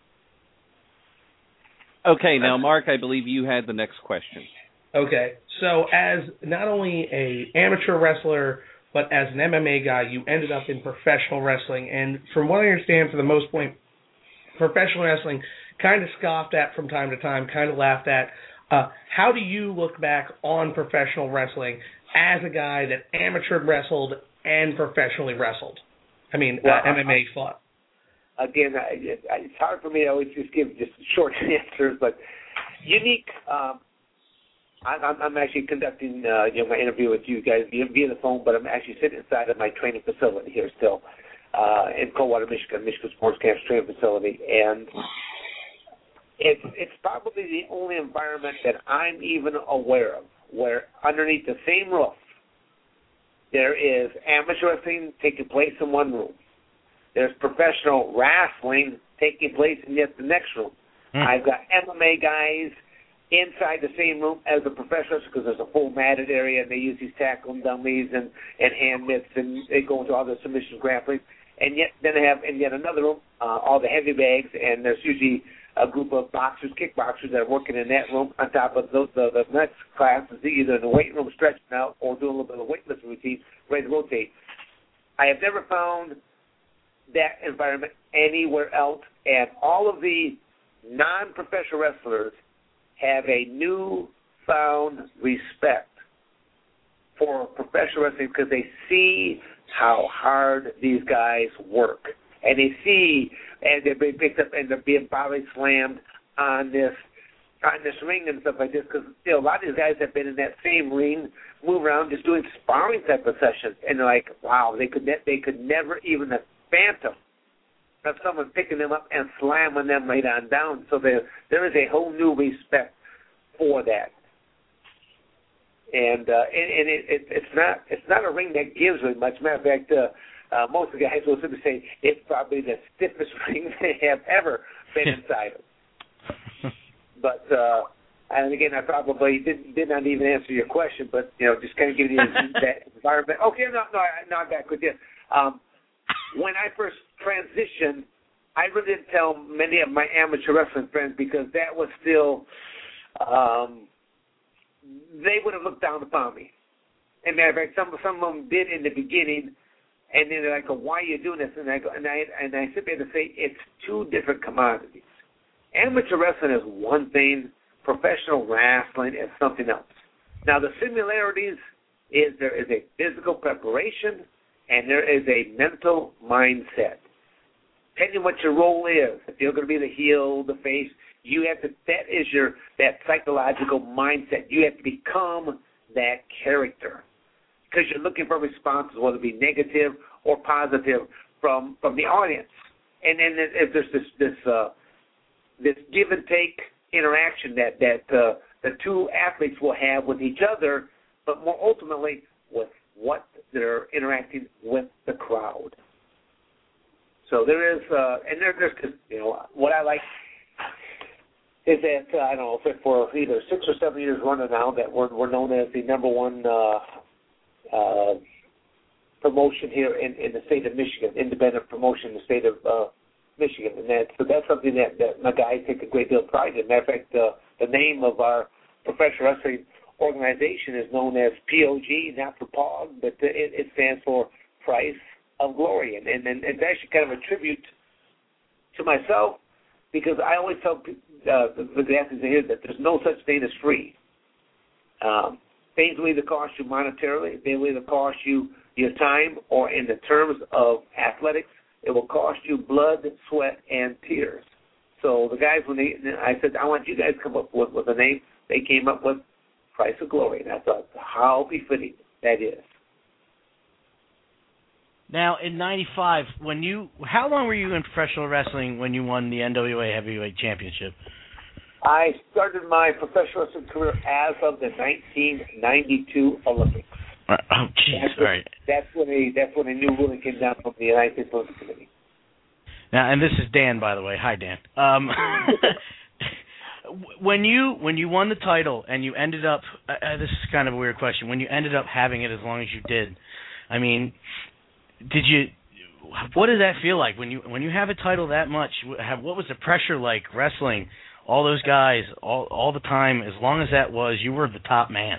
Speaker 2: Okay, now, Mark, I believe you had the next question.
Speaker 4: Okay, so as not only a amateur wrestler, but as an M M A guy, you ended up in professional wrestling. And from what I understand, for the most part, professional wrestling kind of scoffed at from time to time, kind of laughed at. Uh, how do you look back on professional wrestling as a guy that amateur wrestled and professionally wrestled? I mean, well, uh, M M A fought.
Speaker 6: Again, I, it, it's hard for me to always just give just short answers, but unique. Um, I'm, I'm actually conducting uh, you know, my interview with you guys via, via the phone, but I'm actually sitting inside of my training facility here still uh, in Coldwater, Michigan, Michigan Sports Camp's training facility, and it's it's probably the only environment that I'm even aware of where underneath the same roof there is amateur wrestling taking place in one room. There's professional wrestling taking place in yet the next room. Mm. I've got M M A guys inside the same room as the professionals because there's a full matted area and they use these tackle dummies and, and hand mitts and they go into all the submission grappling. And yet then they have in yet another room uh, all the heavy bags, and there's usually a group of boxers, kickboxers that are working in that room on top of those, the, the next class is either in the weight room stretching out or doing a little bit of weightlifting routine, ready to rotate. I have never found that environment anywhere else, and all of the non-professional wrestlers have a newfound respect for professional wrestling because they see how hard these guys work. And they see, and they're being picked up, and they're being body slammed on this on this ring and stuff like this. Because you know, a lot of these guys have been in that same ring, move around, just doing sparring type of sessions, and they're like, wow, they could ne- they could never even have phantom of someone picking them up and slamming them right on down. So there there is a whole new respect for that. And uh, and, and it, it, it's not it's not a ring that gives really much. Matter of fact, uh, uh, most of the guys will simply say it's probably the stiffest ring they have ever been inside of. But uh, and again, I probably did, did not even answer your question, but you know, just kind of give you that environment. Okay, no, no, no, I'm back with you. Um, when I first transitioned, I really didn't tell many of my amateur wrestling friends because that was still. Um, they would have looked down upon me. And matter of fact, some some of them did in the beginning, and then they're like, oh, "Why are you doing this?" And I go, and I and I sit there to say, it's two different commodities. Amateur wrestling is one thing. Professional wrestling is something else. Now, the similarities is there is a physical preparation and there is a mental mindset. Depending what your role is, if you're going to be the heel, the face. You have to, that is your, that psychological mindset. You have to become that character because you're looking for responses, whether it be negative or positive from, from the audience. And then if there's this, this, uh, this give and take interaction that, that, uh, the two athletes will have with each other, but more ultimately with what they're interacting with the crowd. So there is, uh, and there, there's, you know, what I like, is that, uh, I don't know, for either six or seven years running now that we're, we're known as the number one uh, uh, promotion here in, in the state of Michigan, independent promotion in the state of uh, Michigan. And that, so that's something that, that my guys take a great deal of pride in. Matter of fact, uh, the name of our professional wrestling organization is known as P O G, not for P O G, but it, it stands for Price of Glory. And, and, and it's actually kind of a tribute to myself because I always tell people, Uh, the, the athletes here that there's no such thing as free. Um, things will either cost you monetarily, they will either cost you your time, or in the terms of athletics, it will cost you blood, sweat, and tears. So the guys, when they, I said, I want you guys to come up with, with a name, they came up with Price of Glory. And I thought, how befitting that is.
Speaker 3: Now, in ninety-five, when you, how long were you in professional wrestling when you won the N W A Heavyweight Championship?
Speaker 6: I started my professional wrestling career as of the nineteen ninety-two Olympics.
Speaker 3: Uh, oh, jeez.
Speaker 6: That's,
Speaker 3: All right.
Speaker 6: That's when a that's when a new ruling came down from the United States Olympic Committee.
Speaker 3: Now, and this is Dan, by the way. Hi, Dan. Um, when you when you won the title and you ended up, uh, this is kind of a weird question. When you ended up having it as long as you did, I mean, did you? What did that feel like when you when you have a title that much? Have, what was the pressure like wrestling? All those guys, all all the time. As long as that was, you were the top man.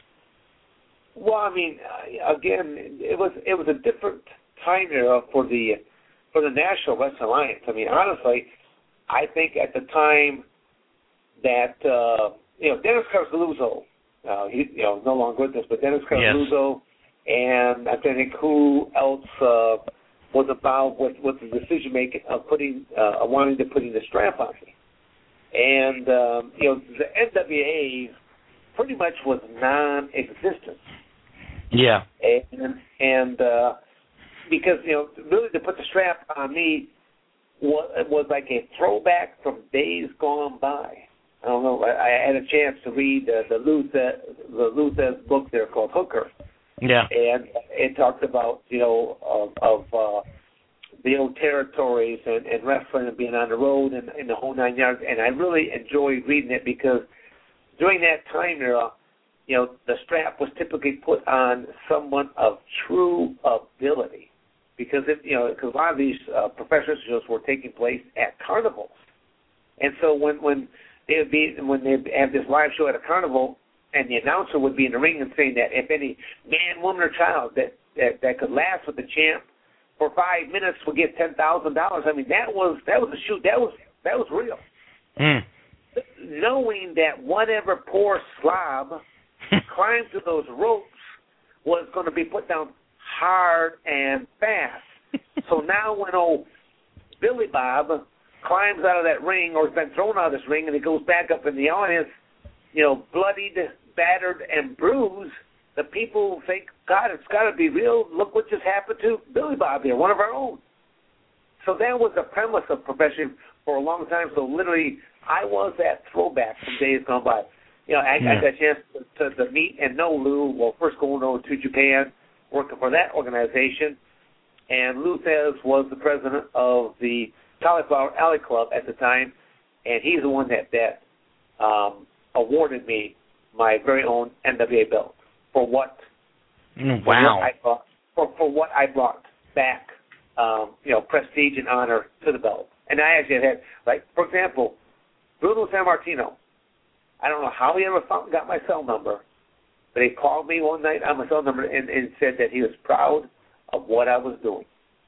Speaker 6: Well, I mean, uh, again, it was it was a different time era for the for the National Wrestling Alliance. I mean, honestly, I think at the time that uh, you know Dennis Carzaluzzo, uh, he you know no longer with us, but Dennis Carzaluzzo, yes. and I think who else uh, was involved with, with the decision making of putting uh, wanting to putting the strap on me, and um, you know the N W A pretty much was non-existent.
Speaker 3: Yeah,
Speaker 6: and and uh, because you know really to put the strap on me was, was like a throwback from days gone by. I don't know. I, I had a chance to read uh, the Luthez the Luthez book there called Hooker.
Speaker 3: Yeah,
Speaker 6: and it talked about you know of, of uh, the old territories and, and wrestling and being on the road and, and the whole nine yards. And I really enjoyed reading it because during that time era, you know, the strap was typically put on someone of true ability, because it, you know, because a lot of these uh, professional shows were taking place at carnivals, and so when when they would be when they have this live show at a carnival, and the announcer would be in the ring and saying that if any man, woman, or child that that, that could last with the champ for five minutes would get ten thousand dollars. I mean, that was that was a shoot. That was that was real.
Speaker 3: Mm.
Speaker 6: Knowing that whatever poor slob climbed to those ropes was going to be put down hard and fast. So now when old Billy Bob climbs out of that ring or has been thrown out of this ring and he goes back up in the audience, you know, bloodied, battered, and bruised, the people think, God, it's got to be real. Look what just happened to Billy Bob here, one of our own. So that was the premise of profession for a long time. So literally, I was that throwback from days gone by. You know, I, yeah. I got a chance to, to, to meet and know Lou, well, first going over to Japan, working for that organization. And Lou Thez was the president of the Cauliflower Alley Club at the time, and he's the one that, that um, awarded me my very own N W A belt for what,
Speaker 3: wow.
Speaker 6: for what I brought, for, for what I brought back, um, you know, prestige and honor to the belt. And I actually had, like, for example, Bruno Sammartino. I don't know how he ever found, got my cell number, but he called me one night on my cell number and, and said that he was proud of what I was doing.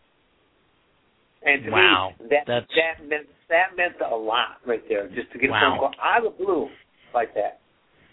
Speaker 6: And to
Speaker 3: wow.
Speaker 6: me, that
Speaker 3: That's...
Speaker 6: that meant that meant a lot right there, just to get
Speaker 3: wow.
Speaker 6: a phone call out of the blue like that.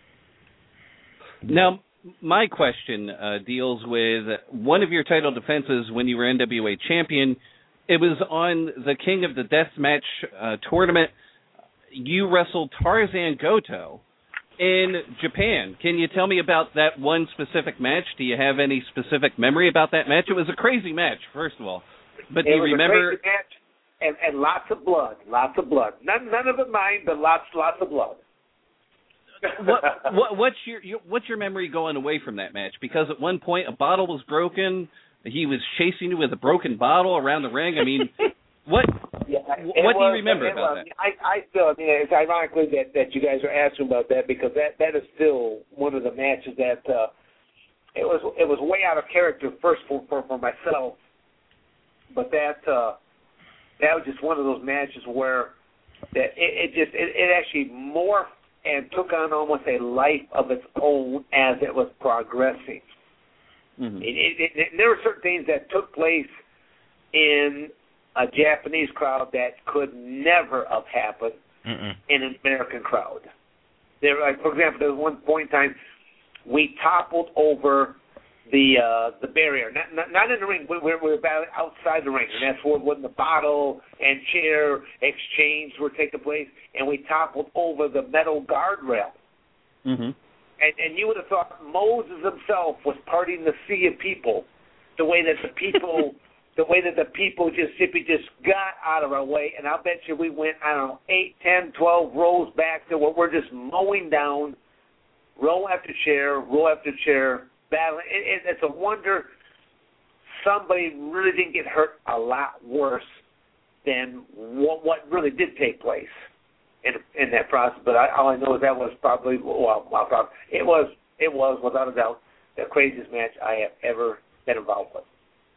Speaker 2: Now, my question uh, deals with one of your title defenses when you were N W A champion. It was on the King of the Deathmatch uh, tournament. You wrestled Tarzan Goto in Japan. Can you tell me about that one specific match? Do you have any specific memory about that match? It was a crazy match, first of all. But do
Speaker 6: it
Speaker 2: you
Speaker 6: was
Speaker 2: remember?
Speaker 6: A crazy match and, and lots of blood, lots of blood. None, none of it mine, but lots, lots of blood.
Speaker 2: what, what, what's your, your what's your memory going away from that match? Because at one point a bottle was broken. He was chasing you with a broken bottle around the ring. I mean, what?
Speaker 6: Yeah,
Speaker 2: what do
Speaker 6: was,
Speaker 2: you remember about
Speaker 6: was,
Speaker 2: that?
Speaker 6: I, I still, I mean, it's ironically that, that you guys are asking about that because that, that is still one of the matches that uh, it was it was way out of character first for for, for myself, but that uh, that was just one of those matches where that it, it just it, it actually morphed and took on almost a life of its own as it was progressing. Mm-hmm. It, it, it, there were certain things that took place in a Japanese crowd that could never have happened Mm-mm. in an American crowd. There, like, for example, there was one point in time we toppled over the uh, the barrier, not, not not in the ring. We, we were outside the ring, and that's where when the bottle and chair exchange were taking place, and we toppled over the metal guardrail.
Speaker 2: Mm-hmm.
Speaker 6: And, and you would have thought Moses himself was parting the sea of people, the way that the people the way that the people just simply just got out of our way, and I'll bet you we went, I don't know, eight, ten, twelve rows back to where we're just mowing down row after chair, row after chair, battling. It, it, it's a wonder somebody really didn't get hurt a lot worse than what, what really did take place in in that process. But I, all I know is that was probably, well, well probably, it was, it was, without a doubt, the craziest match I have ever been involved with.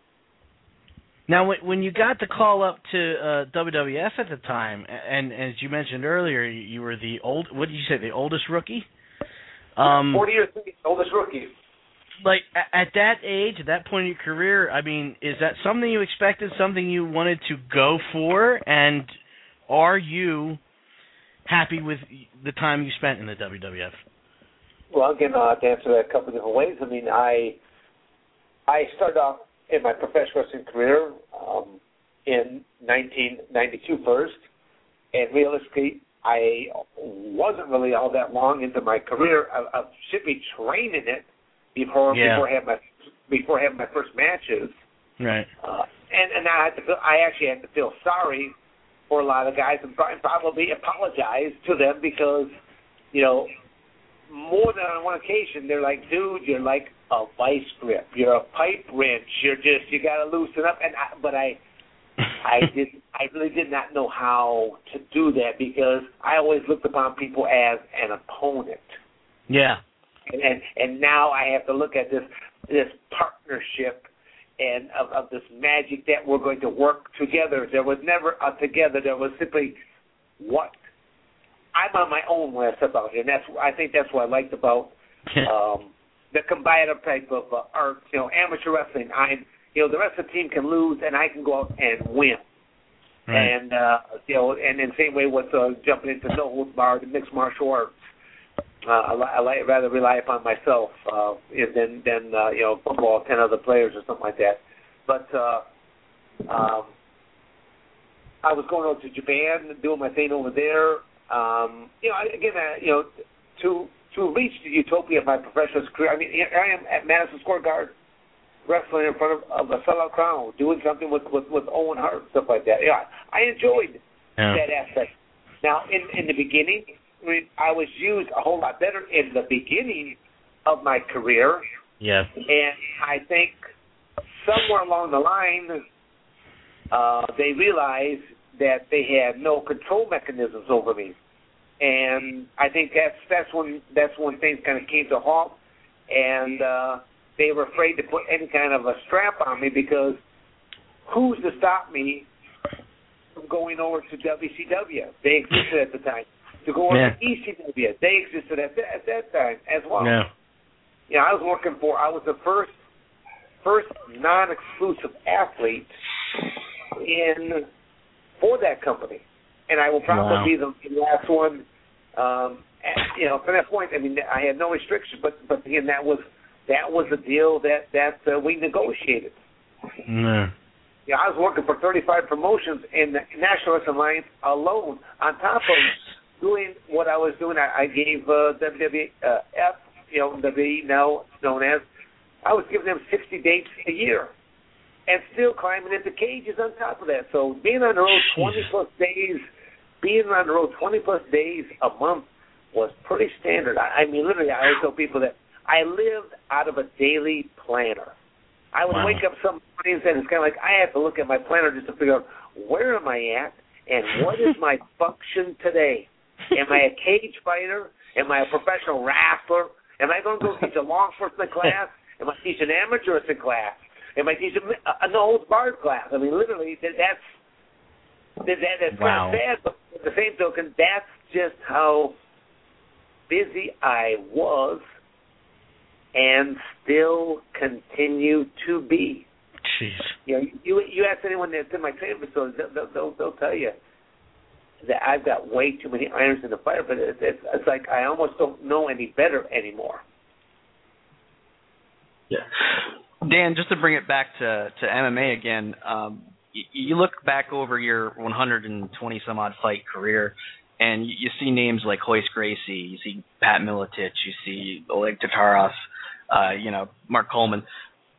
Speaker 3: Now, when, when you got the call up to uh, W W F at the time, and, and as you mentioned earlier, you, you were the old, what did you say, the oldest rookie? Um,
Speaker 6: forty years, oldest rookie.
Speaker 3: Like, at that age, at that point in your career, I mean, is that something you expected, something you wanted to go for, and are you happy with the time you spent in the W W F?
Speaker 6: Well, again, I'll have to answer that a couple of different ways. I mean, I I started off in my professional wrestling career um, in nineteen ninety-two first, and realistically, I wasn't really all that long into my career. I, I should be training it before
Speaker 3: yeah.
Speaker 6: before I had my before I had my first matches.
Speaker 3: Right.
Speaker 6: Uh, and and I had to feel, I actually had to feel sorry for a lot of guys and probably apologize to them because, you know, more than on one occasion, they're like, dude, you're like a vice grip. You're a pipe wrench. You're just, you got to loosen up. And I, But I I did. I really did not know how to do that because I always looked upon people as an opponent.
Speaker 3: Yeah.
Speaker 6: And and, and now I have to look at this this partnership and of, of this magic that we're going to work together. There was never a together. There was simply what I'm on my own when I step out here, and that's I think that's what I liked about um, the combative type of uh, art. You know, amateur wrestling. I'm you know the rest of the team can lose, and I can go out and win. Right. And uh, you know, and in the same way with uh, jumping into no holds barred and mixed martial arts. Uh, I, li- I li- rather rely upon myself uh, than than uh, you know football, ten other players or something like that. But uh, um, I was going over to Japan, doing my thing over there. Um, you know, again, uh, you know, to to reach the utopia of my professional career. I mean, I am at Madison Square Garden, wrestling in front of, of a sellout crowd, doing something with, with, with Owen Hart, stuff like that. Yeah, I enjoyed yeah. that aspect. Now, in in the beginning, I mean, I was used a whole lot better in the beginning of my career.
Speaker 3: Yeah.
Speaker 6: And I think somewhere along the line, uh, they realized that they had no control mechanisms over me, and I think that's that's when that's when things kind of came to a halt, and uh, they were afraid to put any kind of a strap on me because who's to stop me from going over to W C W? They existed at the time. To go over yeah. to E C W, they existed at that, at that time as well.
Speaker 3: Yeah.
Speaker 6: You know, I was working for. I was the first first non-exclusive athlete in. for that company, and I will probably
Speaker 3: wow.
Speaker 6: be the last one. Um, and, you know, from that point, I mean, I had no restrictions, but but again, that was that was a deal that that uh, we negotiated.
Speaker 3: Mm.
Speaker 6: Yeah, I was working for thirty-five promotions in the National Wrestling Alliance alone. On top of doing what I was doing, I, I gave uh, W W F, you know, W W E now known as, I was giving them sixty dates a year. And still climbing into cages on top of that. So being on the road twenty plus days, being on the road twenty plus days a month was pretty standard. I, I mean, literally, I always tell people that I lived out of a daily planner. I would wow. wake up some mornings and it's kind of like I have to look at my planner just to figure out where am I at and what is my function today. Am I a cage fighter? Am I a professional wrestler? Am I going to go teach a law enforcement class? Am I teaching amateur wrestling class? Am I teaching a no holds barred class? I mean, literally, that's that, that's
Speaker 3: wow.
Speaker 6: kind of sad. But at the same token, that's just how busy I was, and still continue to be.
Speaker 3: Jeez.
Speaker 6: You know, you you ask anyone that's in my training facility, they'll, they'll they'll tell you that I've got way too many irons in the fire. But it's it's, it's like I almost don't know any better anymore.
Speaker 5: Yeah. Dan, just to bring it back to, to M M A again, um, you, you look back over your one hundred twenty some odd fight career, and you, you see names like Royce Gracie, you see Pat Miletich, you see Oleg Tatarov, uh, you know, Mark Coleman.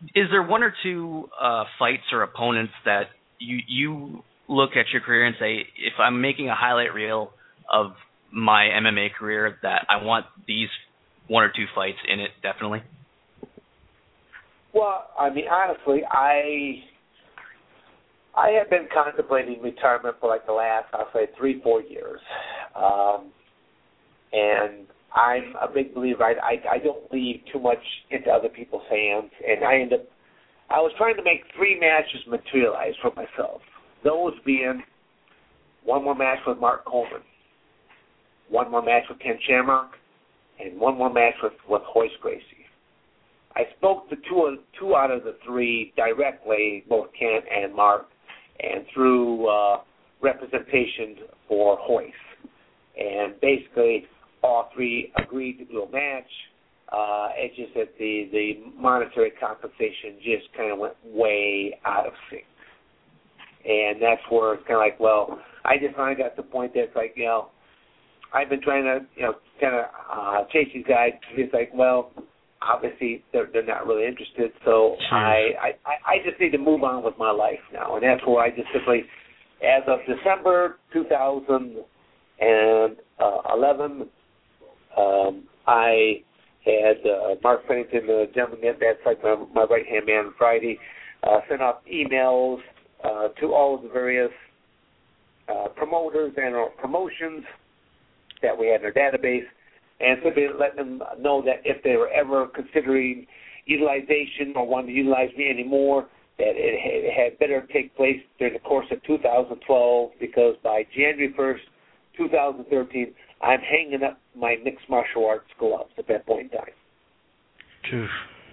Speaker 5: is there one or two uh, fights or opponents that you you look at your career and say, if I'm making a highlight reel of my M M A career, that I want these one or two fights in it, definitely?
Speaker 6: Well, I mean, honestly, I I have been contemplating retirement for like the last, I'll say, three, four years. Um, and I'm a big believer. I, I, I don't leave too much into other people's hands. And I end up, I was trying to make three matches materialize for myself. Those being one more match with Mark Coleman, one more match with Ken Shamrock, and one more match with, with Royce Gracie. I spoke to two, two out of the three directly, both Ken and Mark, and through uh, representation for Royce. And basically, all three agreed to do a match. Uh, it's just that the, the monetary compensation just kind of went way out of sync. And that's where it's kind of like, well, I just finally got to the point that it's like, you know, I've been trying to, you know, kind of uh, chase these guys. It's like, well, obviously they're they're not really interested. So I, I I just need to move on with my life now, and that's where I just simply, as of December two thousand eleven, um, I had uh, Mark Pennington, the gentleman that's like my, my right hand man on Friday, uh, sent out emails uh, to all of the various uh, promoters and or promotions that we had in our database, and simply letting them know that if they were ever considering utilization or wanted to utilize me anymore, that it had better take place during the course of two thousand twelve, because by January first, two thousand thirteen, I'm hanging up my mixed martial arts gloves at that point in time.
Speaker 3: Oof.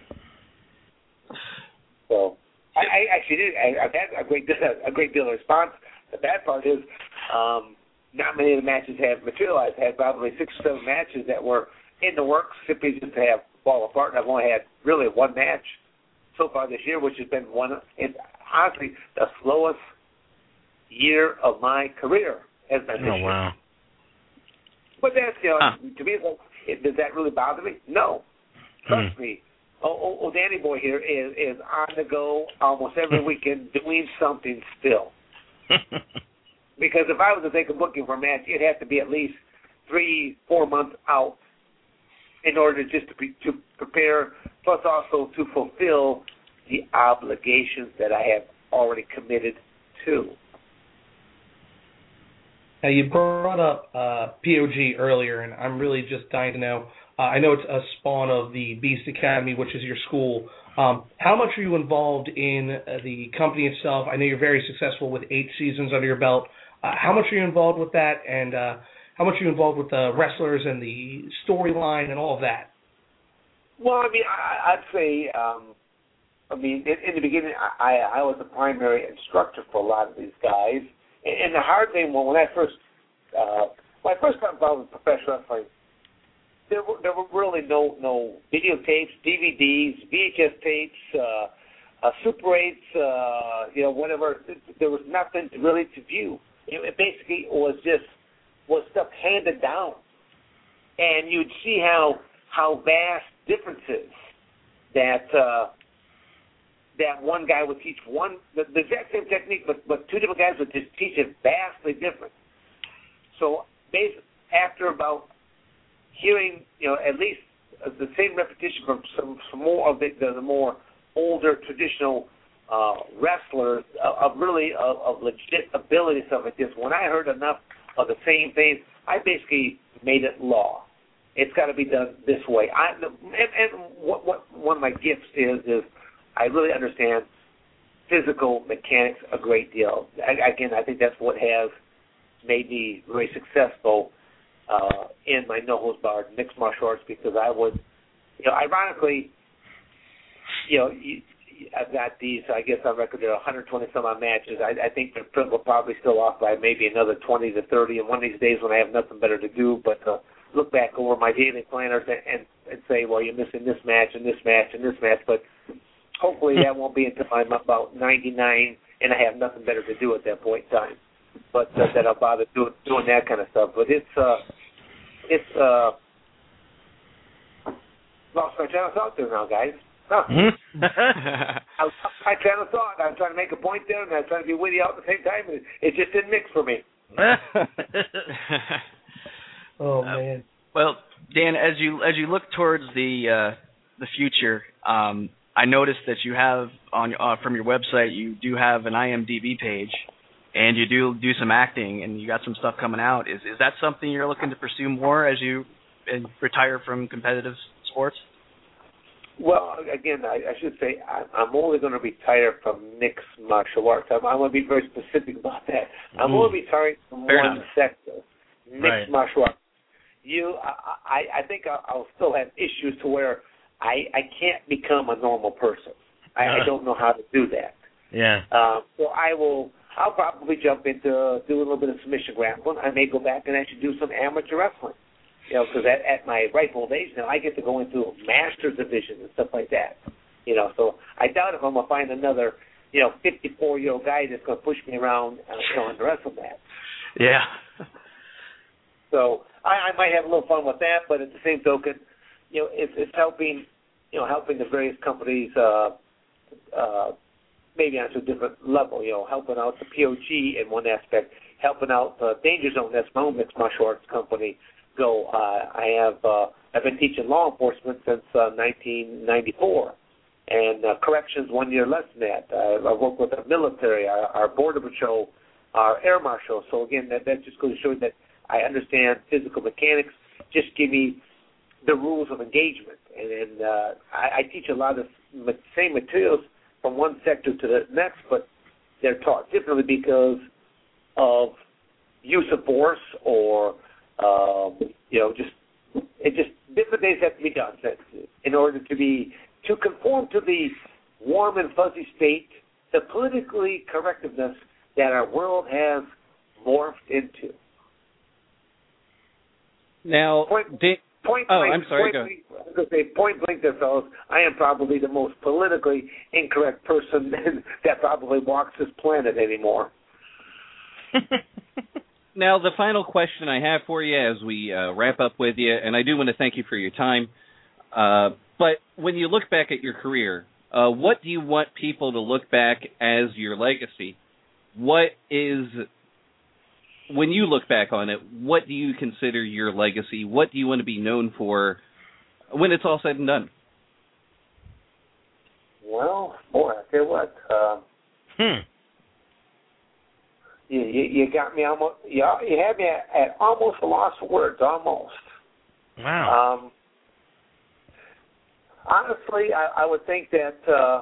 Speaker 6: So I, I actually did. I, I've had a great, a great deal of response. The bad part is, um, not many of the matches have materialized. I had probably six or seven matches that were in the works simply just to have fall apart. And I've only had really one match so far this year, which has been one, it's honestly the slowest year of my career has been this
Speaker 3: oh,
Speaker 6: year.
Speaker 3: Wow.
Speaker 6: But that's, you know,
Speaker 5: huh.
Speaker 6: to me, it, does that really bother me? No. Trust hmm. me. Oh, oh, Danny Boy here is, is on the go almost every weekend doing something still. Because if I was to take a booking for a match, it'd have to be at least three, four months out in order just to, be, to prepare, plus also to fulfill the obligations that I have already committed to.
Speaker 4: Now, you brought up uh, P O G earlier, and I'm really just dying to know. Uh, I know it's a spawn of the Beast Academy, which is your school. Um, how much are you involved in uh, the company itself? I know you're very successful with eight seasons under your belt. Uh, how much are you involved with that, and uh, how much are you involved with the wrestlers and the storyline and all of that?
Speaker 6: Well, I mean, I, I'd say, um, I mean, in, in the beginning, I, I was the primary instructor for a lot of these guys. And, and the hard thing, well, when I first, uh, when I first got involved with professional wrestling, there were there were really no no videotapes, D V Ds, V H S tapes, uh, uh, Super eights, uh, you know, whatever. There was nothing really to view. It, it basically was just was stuff handed down, and you'd see how how vast differences that uh, that one guy would teach one the, the exact same technique, but but two different guys would just teach it vastly different. So basically, after about hearing, you know, at least the same repetition from some, some more of the, the, the more older traditional uh, wrestlers of, of really of, of legit ability, stuff like this. When I heard enough of the same things, I basically made it law. It's got to be done this way. I, and and what, what one of my gifts is is I really understand physical mechanics a great deal. I, again, I think that's what has made me very successful Uh, in my no-holds-barred mixed martial arts, because I would, you know, ironically, you know, you, I've got these, I guess on record there are one hundred twenty some odd matches. I, I think the print will probably still off by maybe another twenty to thirty, and one of these days when I have nothing better to do but to look back over my daily planners and, and, and say, well, you're missing this match and this match and this match, but hopefully that won't be until I'm about ninety-nine and I have nothing better to do at that point in time. But uh, that I'll bother doing, doing that kind of stuff. But it's, uh, it's, uh, lost my channel out there now, guys. Oh.
Speaker 3: Mm-hmm.
Speaker 6: I, was, I kind of thought I was trying to make a point there, and I was trying to be witty out at the same time, and it, it just didn't mix for me.
Speaker 4: Oh
Speaker 5: Uh,
Speaker 4: man.
Speaker 5: Well, Dan, as you as you look towards the uh, the future, um, I noticed that you have on uh, from your website you do have an I M D B page, and you do do some acting, and you got some stuff coming out. Is is that something you're looking to pursue more as you uh, retire from competitive sports?
Speaker 6: Well, again, I, I should say I, I'm only going to retire from mixed martial arts. I'm, I'm going to be very specific about that. I'm
Speaker 3: Ooh.
Speaker 6: only retiring from
Speaker 5: Fair
Speaker 6: one
Speaker 5: enough.
Speaker 6: sector, mixed
Speaker 3: Right.
Speaker 6: martial arts. You, I, I, I think I'll, I'll still have issues to where I, I can't become a normal person. I, I don't know how to do that.
Speaker 3: Yeah.
Speaker 6: Um, so I will. I'll probably jump into do a little bit of submission grappling. I may go back and actually do some amateur wrestling. You know, because at, at my ripe old age now, I get to go into master's division and stuff like that. You know, so I doubt if I'm gonna find another, you know, fifty-four year old guy that's gonna push me around, uh, you know, on the wrestle mat.
Speaker 5: Yeah.
Speaker 6: So I, I might have a little fun with that, but at the same token, you know, it's, it's helping, you know, helping the various companies, uh, uh, maybe on to a different level. You know, helping out the P O G in one aspect, helping out uh, Danger Zone. That's my own mixed martial arts company. Go. Uh, I have. Uh, I've been teaching law enforcement since uh, nineteen ninety-four, and uh, corrections one year less than that. Uh, I work with the military, our, our border patrol, our air marshal. So again, that that just goes to show that I understand physical mechanics. Just give me the rules of engagement, and, and uh, I, I teach a lot of the same materials from one sector to the next, but they're taught differently because of use of force or Um, you know, just it just different things have to be done in order to be to conform to the warm and fuzzy state, the politically correctness that our world has morphed into.
Speaker 2: Now,
Speaker 6: Point,
Speaker 2: da-
Speaker 6: point
Speaker 2: oh,
Speaker 6: blank,
Speaker 2: I'm sorry.
Speaker 6: Point
Speaker 2: Go.
Speaker 6: blank, I was going to say point blank there, fellas. I am probably the most politically incorrect person that probably walks this planet anymore.
Speaker 2: Now, the final question I have for you as we uh, wrap up with you, and I do want to thank you for your time, uh, but when you look back at your career, uh, what do you want people to look back as your legacy? What is, when you look back on it, what do you consider your legacy? What do you want to be known for when it's all said and done?
Speaker 6: Well, boy, I tell you what. Uh,
Speaker 3: Hmm.
Speaker 6: You, you, you got me almost. You, you had me at, at almost a loss for words. Almost.
Speaker 3: Wow.
Speaker 6: Um, honestly, I, I would think that. Uh,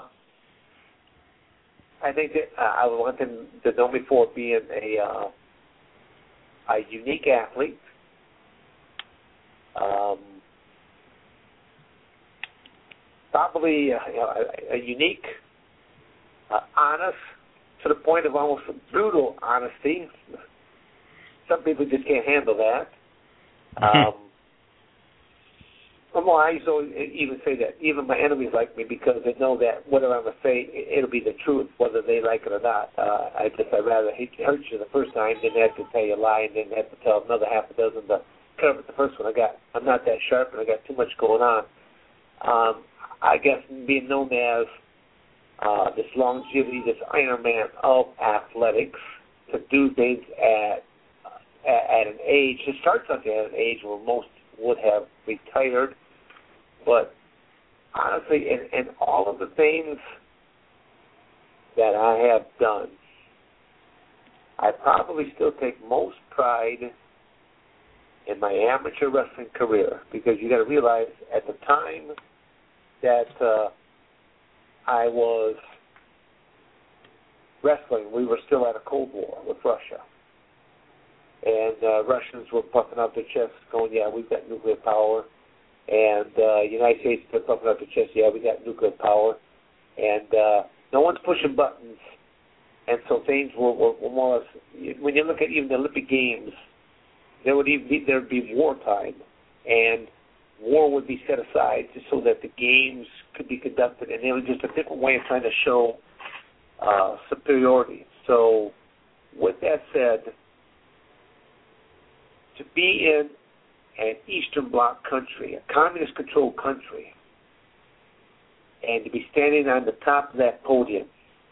Speaker 6: I think that uh, I would want them to know me for being a uh, a unique athlete. Um, probably uh, you know, a, a unique, uh, honest. To the point of almost brutal honesty. Some people just can't handle that. Um, well, I used to even say that even my enemies like me because they know that whatever I'm going to say, it'll be the truth, whether they like it or not. Uh, I just I'd rather hate hurt you the first time than have to tell you a lie and then have to tell another half a dozen to cover the first one. I got I'm not that sharp and I got too much going on. Um, I guess being known as Uh, this longevity, this Iron Man of athletics, to do things at, at at an age, to start something at an age where most would have retired. But honestly, in, in all of the things that I have done, I probably still take most pride in my amateur wrestling career because you got to realize at the time that uh, I was wrestling, we were still at a Cold War with Russia. And uh, Russians were puffing out their chests going, yeah, we've got nuclear power. And uh, United States were puffing out their chests, yeah, we got nuclear power. And uh, no one's pushing buttons. And so things were, were, were more or less, when you look at even the Olympic Games, there would even be, there would be wartime. And war would be set aside just so that the games could be conducted, and it was just a different way of trying to show uh, superiority. So, with that said, to be in an Eastern Bloc country, a communist-controlled country, and to be standing on the top of that podium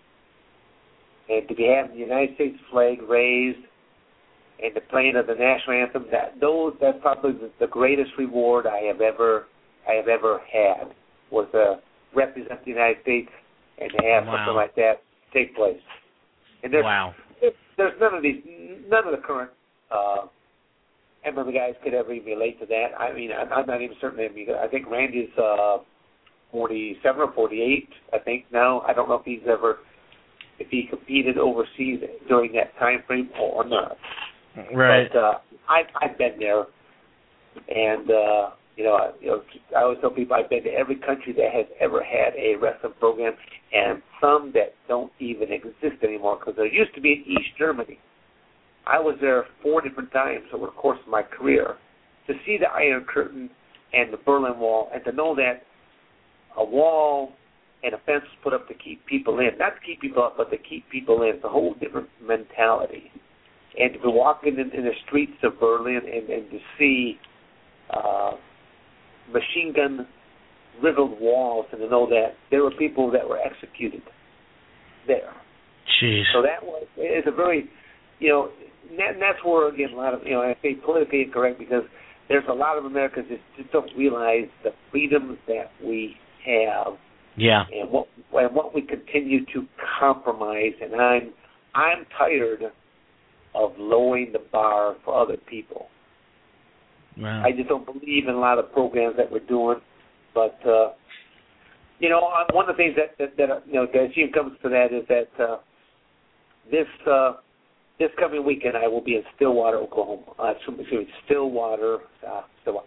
Speaker 6: and to be having the United States flag raised and the playing of the national anthem, that those that's probably the, the greatest reward I have ever I have ever had, was to represent the United States and to have
Speaker 3: wow.
Speaker 6: something like that take place. And there's,
Speaker 3: wow.
Speaker 6: there's none of these none of the current uh, M M A guys could ever even relate to that. I mean, I'm, I'm not even certain. I think Randy's uh, forty-seven or forty-eight. I think now. I don't know if he's ever if he competed overseas during that time frame or not.
Speaker 3: Right.
Speaker 6: But uh, I've I've been there, and uh, you know, I, you know, I always tell people I've been to every country that has ever had a wrestling program, and some that don't even exist anymore because there used to be in East Germany. I was there four different times over the course of my career to see the Iron Curtain and the Berlin Wall, and to know that a wall and a fence was put up to keep people in, not to keep people up, but to keep people in. It's a whole different mentality. And to be walking in, in the streets of Berlin and, and to see uh, machine gun riddled walls, and to know that there were people that were executed there.
Speaker 3: Jeez.
Speaker 6: So that was, it's a very, you know, and that's where, again, a lot of, you know, I say politically incorrect because there's a lot of Americans that just don't realize the freedoms that we have.
Speaker 3: Yeah.
Speaker 6: And what and what we continue to compromise. And I'm I'm tired of lowering the bar for other people.
Speaker 3: Wow.
Speaker 6: I just don't believe in a lot of programs that we're doing. But uh, you know, one of the things that that, that you know, that even comes to that is that uh, this uh, this coming weekend I will be in Stillwater, Oklahoma. Uh, excuse me, Stillwater, uh, Stillwater.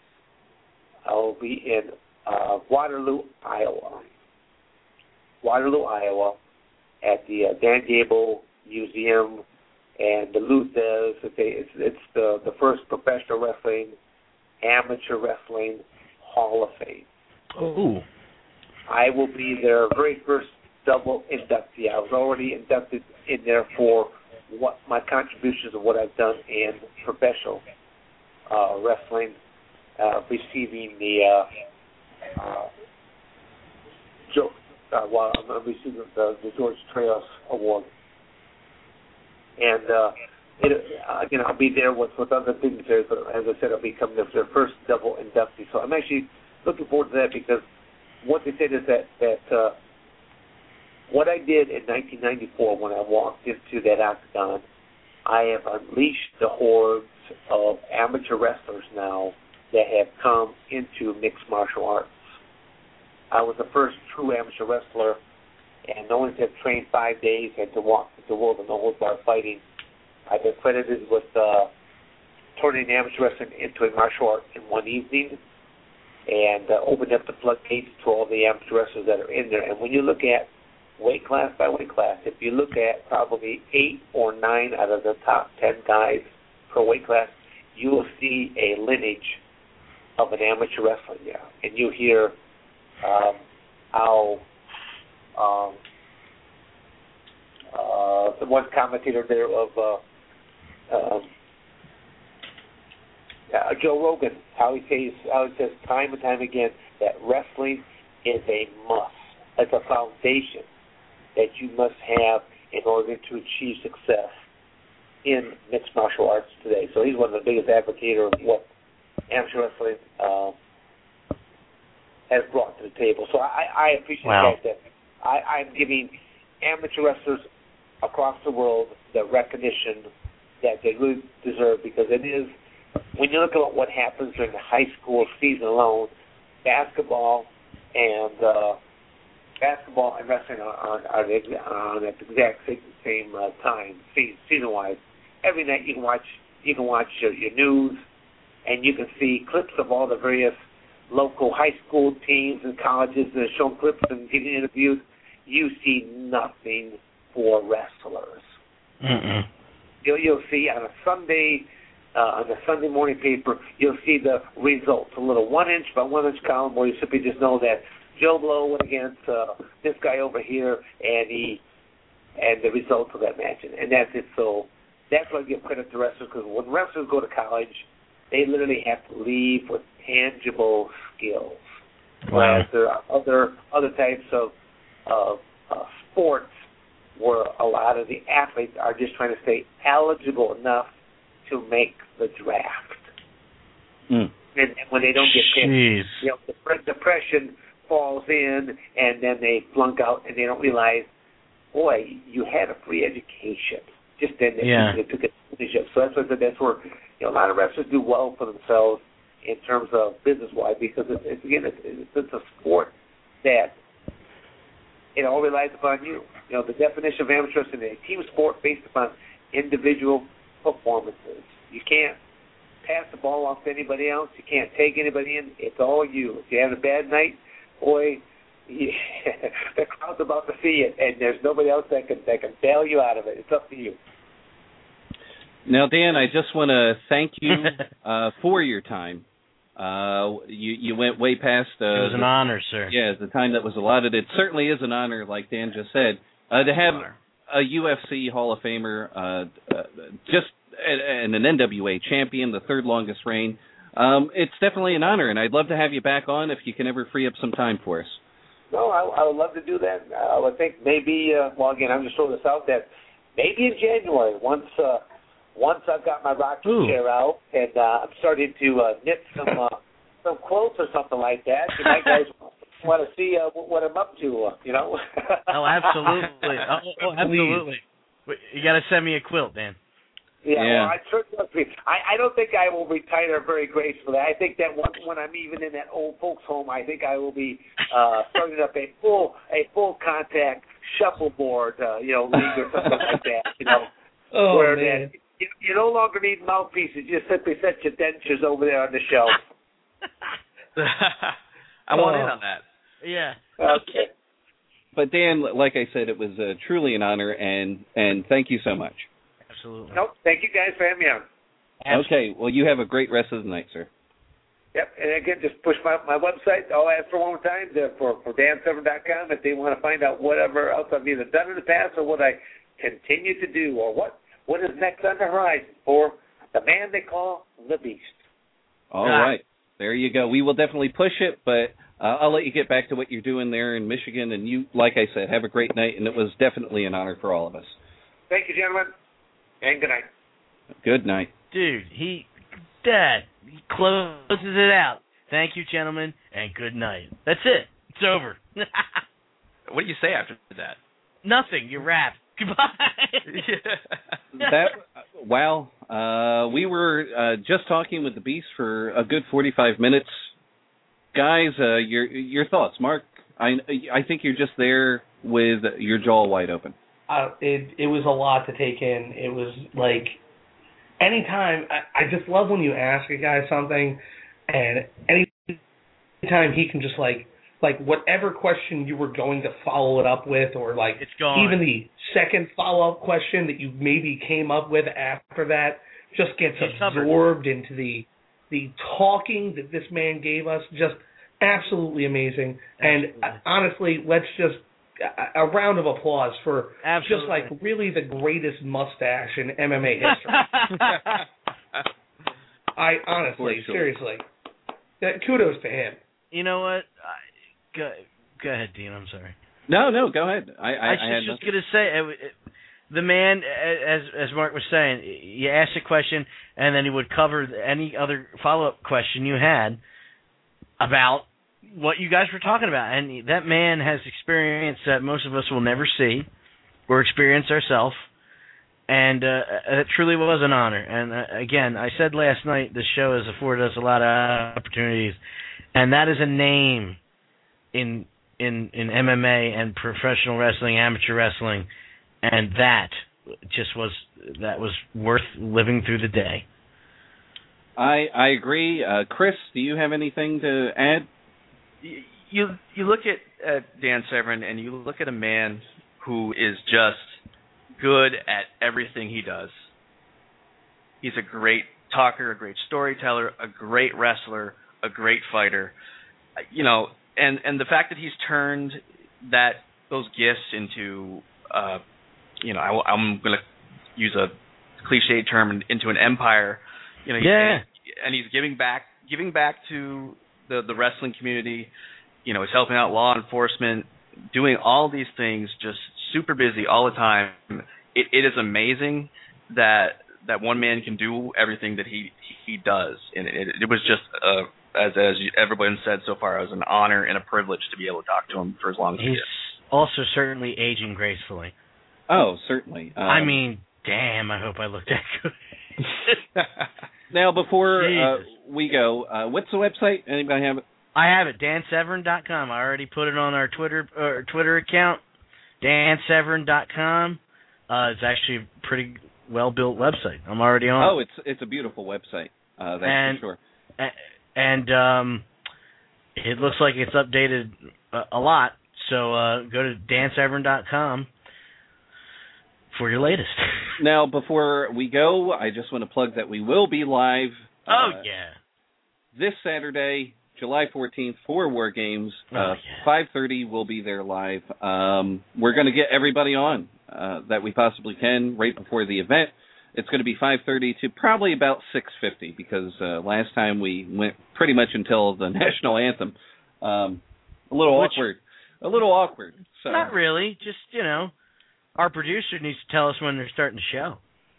Speaker 6: I will be in uh, Waterloo, Iowa. Waterloo, Iowa, at the uh, Dan Gable Museum and the Luthez. It's, it's the, the first professional wrestling, amateur wrestling Hall of Fame.
Speaker 3: Ooh.
Speaker 6: I will be their very first double inductee. I was already inducted in there for what my contributions of what I've done in professional uh, wrestling, uh, receiving the uh, uh, Joe, uh, well, I'm receiving the, the George Treos Award. And uh, it, again, I'll be there with, with other dignitaries, but as I said, I'll be coming their first double inductee. So I'm actually looking forward to that because what they said is that, that uh, what I did in nineteen ninety-four when I walked into that octagon, I have unleashed the hordes of amateur wrestlers now that have come into mixed martial arts. I was the first true amateur wrestler, and no one had trained five days and to walk the world of no holds barred fighting. I've been credited with uh, turning amateur wrestling into a martial art in one evening, and uh, opened up the floodgates to all the amateur wrestlers that are in there. And when you look at weight class by weight class, if you look at probably eight or nine out of the top ten guys per weight class, you will see a lineage of an amateur wrestler there. And you hear um, how um, uh, the one commentator there of uh, um, uh, Joe Rogan, how he says, how he says time and time again that wrestling is a must. It's a foundation that you must have in order to achieve success in mixed martial arts today. So he's one of the biggest advocates of what amateur wrestling uh, has brought to the table. So I, I appreciate
Speaker 3: wow.
Speaker 6: that. I, I'm giving amateur wrestlers across the world the recognition that they really deserve, because it is, when you look at what happens during the high school season alone, basketball and uh, basketball and wrestling are, are, are, are at the exact same, same uh, time, season-wise. Every night you can watch you can watch your, your news, and you can see clips of all the various local high school teams and colleges that are showing clips and giving interviews. You see nothing for wrestlers.
Speaker 3: Mm-mm.
Speaker 6: You'll, you'll see on a Sunday, uh, on the Sunday morning paper, you'll see the results, a little one-inch by one-inch column where you simply just know that Joe Blow went against uh, this guy over here, and he and the results of that match, and, and that's it. So that's why I give credit to wrestlers, because when wrestlers go to college, they literally have to leave with tangible skills. Whereas there are other other types of of uh, sports where a lot of the athletes are just trying to stay eligible enough to make the draft.
Speaker 2: Mm.
Speaker 6: And, and when they don't get picked,
Speaker 3: Jeez.
Speaker 6: you know, the depression falls in, and then they flunk out, and they don't realize, boy, you had a free education. Just then they,
Speaker 3: Yeah.
Speaker 6: they took advantage of. So that's what that's where you know a lot of wrestlers do well for themselves in terms of business wise, because it's, it's again it's, it's a sport that it all relies upon you. You know, the definition of amateur wrestling is a team sport based upon individual performances. You can't pass the ball off to anybody else. You can't take anybody in. It's all you. If you have a bad night, boy, you, the crowd's about to see it, and there's nobody else that can that can bail you out of it. It's up to you.
Speaker 2: Now, Dan, I just want to thank you uh, for your time. Uh, you you went way past. Uh,
Speaker 3: It was an
Speaker 2: the,
Speaker 3: honor, sir.
Speaker 2: Yeah, the time that was allotted. It certainly is an honor, like Dan just said, uh, to have a U F C Hall of Famer, uh, uh, just and an N W A champion, the third longest reign. Um, it's definitely an honor, and I'd love to have you back on if you can ever free up some time for us.
Speaker 6: No, I, I would love to do that. I would think maybe. Uh, well, again, I'm just throwing this out that maybe in January, once uh, once I've got my rocking
Speaker 3: Ooh.
Speaker 6: chair out and uh, I'm starting to uh, knit some uh, some quilts or something like that, you might guys want to see uh, what I'm up to. Uh, you know?
Speaker 3: Oh, absolutely. Oh, oh, absolutely. Wait, you got to send me a quilt, Dan.
Speaker 6: Yeah,
Speaker 2: Yeah.
Speaker 6: well, I certainly. I, I don't think I will retire very gracefully. I think that when, when I'm even in that old folks' home, I think I will be uh, starting up a full a full contact shuffleboard, uh, you know, league or something like that. You know,
Speaker 4: Oh,
Speaker 6: where
Speaker 4: man.
Speaker 6: that you, you no longer need mouthpieces. You just simply set your dentures over there on the shelf.
Speaker 5: I want
Speaker 4: Oh.
Speaker 5: in on that.
Speaker 3: Yeah.
Speaker 6: Okay.
Speaker 2: But Dan, like I said, it was uh, truly an honor, and and thank you so much.
Speaker 3: Absolutely.
Speaker 6: Nope. Thank you guys for having me on.
Speaker 2: Okay, well, you have a great rest of the night, sir.
Speaker 6: Yep, and again, just push my, my website. I'll ask for one more time to, for, for Dan Severn dot com if they want to find out whatever else I've either done in the past or what I continue to do or what, what is next on the horizon for the man they call the Beast.
Speaker 2: All
Speaker 3: Ah.
Speaker 2: right, there you go. We will definitely push it, but uh, I'll let you get back to what you're doing there in Michigan. And you, like I said, have a great night, and it was definitely an honor for all of us.
Speaker 6: Thank you, gentlemen, and good night.
Speaker 2: Good night.
Speaker 3: Dude, he, Dad, he closes it out. Thank you, gentlemen, and good night. That's it. It's over.
Speaker 5: What do you say after that?
Speaker 3: Nothing. You wrapped. Goodbye.
Speaker 2: That wow. Uh, we were uh, just talking with the Beast for a good forty-five minutes, guys. Uh, your your thoughts, Mark? I I think you're just there with your jaw wide open.
Speaker 4: Uh, it it was a lot to take in. It was like anytime I, I just love when you ask a guy something, and anytime he can just like like whatever question you were going to follow it up with, or like
Speaker 3: It's gone.
Speaker 4: even the second follow up question that you maybe came up with after that just gets
Speaker 3: He's covered.
Speaker 4: absorbed into the the talking that this man gave us. Just absolutely amazing.
Speaker 3: Absolutely.
Speaker 4: And uh, honestly, let's just a, a round of applause for
Speaker 3: Absolutely.
Speaker 4: just like really the greatest mustache in M M A history. I honestly,
Speaker 2: For sure.
Speaker 4: seriously, uh, kudos to him.
Speaker 3: You know what? I, go, go ahead, Dean. I'm sorry.
Speaker 2: No, no, go ahead. I I,
Speaker 3: I,
Speaker 2: I
Speaker 3: was
Speaker 2: had
Speaker 3: just
Speaker 2: nothing.
Speaker 3: going to say, it, it, the man, as as Mark was saying, you asked a question, and then he would cover any other follow-up question you had about what you guys were talking about. And that man has experience that most of us will never see or experience ourselves. And uh, it truly was an honor. And uh, again, I said last night, the show has afforded us a lot of opportunities. And that is a name in in in M M A and professional wrestling, amateur wrestling, and that just was that was worth living through the day.
Speaker 2: I I agree. Uh, Chris, do you have anything to add?
Speaker 5: You you, you look at, at Dan Severn, and you look at a man who is just good at everything he does. He's a great talker, a great storyteller, a great wrestler, a great fighter. You know, and, and the fact that he's turned that those gifts into, uh, you know, I, I'm going to use a cliche term, into an empire. You know,
Speaker 3: Yeah.
Speaker 5: and, and he's giving back, giving back to the the wrestling community, you know, is helping out law enforcement, doing all these things, just super busy all the time. It, it is amazing that that one man can do everything that he he does, and it, it was just uh, as as everyone said so far, it was an honor and a privilege to be able to talk to him for as long as he
Speaker 3: He's
Speaker 5: did.
Speaker 3: also certainly aging gracefully.
Speaker 2: Oh, certainly. Um,
Speaker 3: I mean, damn, I hope I look that good.
Speaker 2: now, before uh,
Speaker 3: Jesus.
Speaker 2: we go, uh, what's the website? Anybody have it?
Speaker 3: I have it, dan severn dot com. I already put it on our Twitter uh, Twitter account, dan severn dot com. Uh, it's actually a pretty well-built website. I'm already on.
Speaker 2: Oh, it's it's a beautiful website. Uh, that's
Speaker 3: and,
Speaker 2: for
Speaker 3: sure. And um, it looks like it's updated a, a lot. So uh, go to dan severn dot com for your latest.
Speaker 2: Now, before we go, I just want to plug that we will be live.
Speaker 3: Oh
Speaker 2: uh,
Speaker 3: yeah.
Speaker 2: This Saturday, July fourteenth, for War Games.
Speaker 3: Oh,
Speaker 2: uh,
Speaker 3: yeah.
Speaker 2: five thirty, we'll be there live. Um, we're going to get everybody on uh, that we possibly can right before the event. It's going to be five thirty to probably about six fifty because uh, last time we went pretty much until the national anthem. Um, a little
Speaker 3: Which,
Speaker 2: awkward. A little awkward. So.
Speaker 3: Not really. Just, you know, our producer needs to tell us when they're starting the show.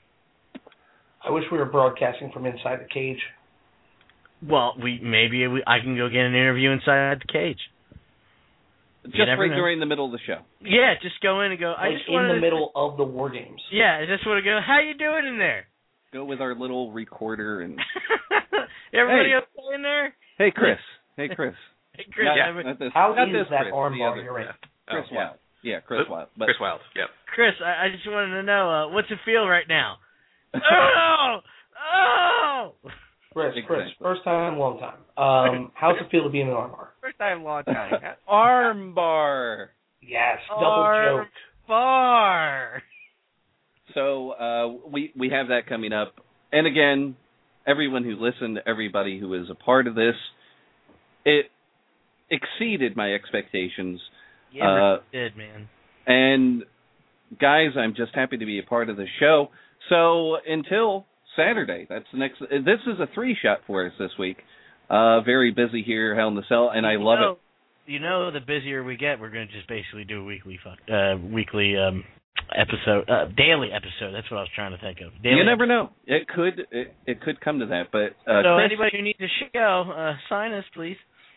Speaker 4: I wish we were broadcasting from inside the cage.
Speaker 3: Well, we maybe we, I can go get an interview inside the cage.
Speaker 2: Just
Speaker 3: never
Speaker 2: right
Speaker 3: know.
Speaker 2: during the middle of the show.
Speaker 3: Yeah, just go in and go. I
Speaker 4: Like
Speaker 3: just
Speaker 4: in
Speaker 3: wanna,
Speaker 4: the middle of the War Games.
Speaker 3: Yeah, I just want to go. How you doing in there?
Speaker 2: Go with our little recorder and.
Speaker 3: Everybody
Speaker 2: Hey.
Speaker 3: okay in there?
Speaker 2: Hey, Chris. Hey, Chris.
Speaker 3: Hey, Chris.
Speaker 2: Not,
Speaker 3: I mean-
Speaker 2: not this,
Speaker 4: How
Speaker 2: not
Speaker 4: is
Speaker 2: this
Speaker 4: that
Speaker 2: Chris,
Speaker 4: arm
Speaker 2: the
Speaker 4: bar
Speaker 2: other.
Speaker 4: you're in?
Speaker 2: Chris
Speaker 5: Oh,
Speaker 2: Wild. Yeah, Chris Wild. But
Speaker 5: Chris Wild. Yep.
Speaker 3: Chris, I, I just wanted to know uh, what's it feel right now? Oh! Oh!
Speaker 4: Chris, Chris,
Speaker 2: Exactly.
Speaker 4: first time, long time. Um, how's it feel to be in an arm bar?
Speaker 5: First time, long time.
Speaker 2: Arm bar.
Speaker 4: Yes, double
Speaker 3: Arm
Speaker 4: joke.
Speaker 3: bar.
Speaker 2: So uh, we we have that coming up, and again, everyone who listened, everybody who is a part of this, it exceeded my expectations.
Speaker 3: Yeah,
Speaker 2: Uh,
Speaker 3: it did, man.
Speaker 2: And guys, I'm just happy to be a part of the show. So until Saturday, that's the next. This is a three shot for us this week. Uh, very busy here, Hell in the Cell, and I
Speaker 3: You
Speaker 2: love
Speaker 3: know,
Speaker 2: it.
Speaker 3: You know, the busier we get, we're going to just basically do a weekly, fuck, uh, weekly um, episode, uh, daily episode. That's what I was trying to think of. Daily
Speaker 2: You never know. It could it, it could come to that. But uh,
Speaker 3: So
Speaker 2: Chris,
Speaker 3: anybody who needs a show, uh, sign us, please.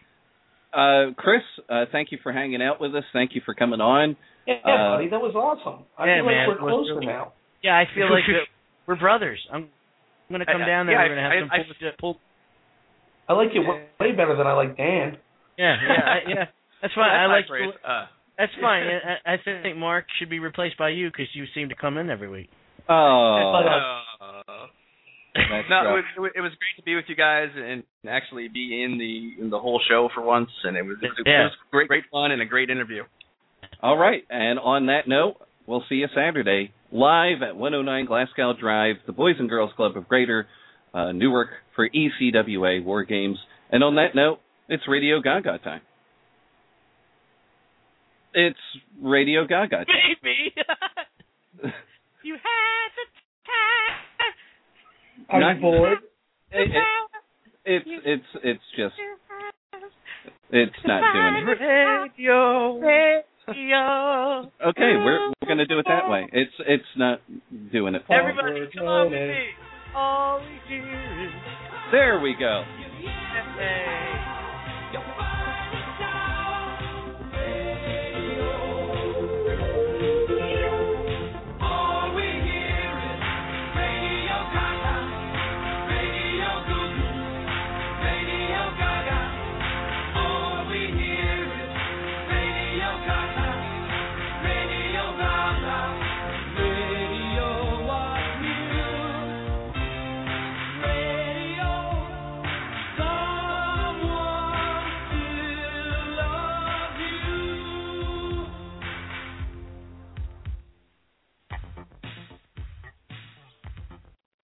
Speaker 2: uh, Chris, uh, thank you for hanging out with us. Thank you for coming on.
Speaker 4: Yeah,
Speaker 2: Uh,
Speaker 4: buddy, that was awesome. I
Speaker 3: yeah,
Speaker 4: feel
Speaker 3: man,
Speaker 4: like
Speaker 3: it
Speaker 4: we're
Speaker 3: was
Speaker 4: closer
Speaker 3: really-
Speaker 4: now.
Speaker 3: Yeah, I feel like that we're brothers. I'm, I'm going to come
Speaker 5: I-
Speaker 3: down there.
Speaker 5: yeah,
Speaker 3: we're going to have
Speaker 5: I-
Speaker 3: some
Speaker 5: I-
Speaker 3: pull, pull.
Speaker 4: I like you way better than I like Dan.
Speaker 3: Yeah, yeah, I, yeah. That's fine.
Speaker 5: Well,
Speaker 3: I like.
Speaker 5: that's nice, Ray. Uh,
Speaker 3: That's fine. I, I think Mark should be replaced by you because you seem to come in every week.
Speaker 2: Oh,
Speaker 5: uh,
Speaker 2: that's
Speaker 5: no, it
Speaker 2: rough.
Speaker 5: was, it was great to be with you guys and actually be in the in the whole show for once, and it was, it was,
Speaker 3: Yeah.
Speaker 5: it was great, great fun and a great interview.
Speaker 2: All right, and on that note, we'll see you Saturday live at one oh nine Glasgow Drive, the Boys and Girls Club of Greater uh, Newark for E C W A War Games. And on that note, it's Radio Gaga time. It's Radio Gaga time.
Speaker 3: Baby, you had the time.
Speaker 4: Are
Speaker 2: Not-
Speaker 4: you bored?
Speaker 2: It, it, it's it's it's just it's not doing it.
Speaker 3: Radio, radio.
Speaker 2: Okay, we're we're gonna do it that way. It's it's not doing it.
Speaker 3: Everybody, come on with me. All we hear is
Speaker 2: There we go.
Speaker 3: hey.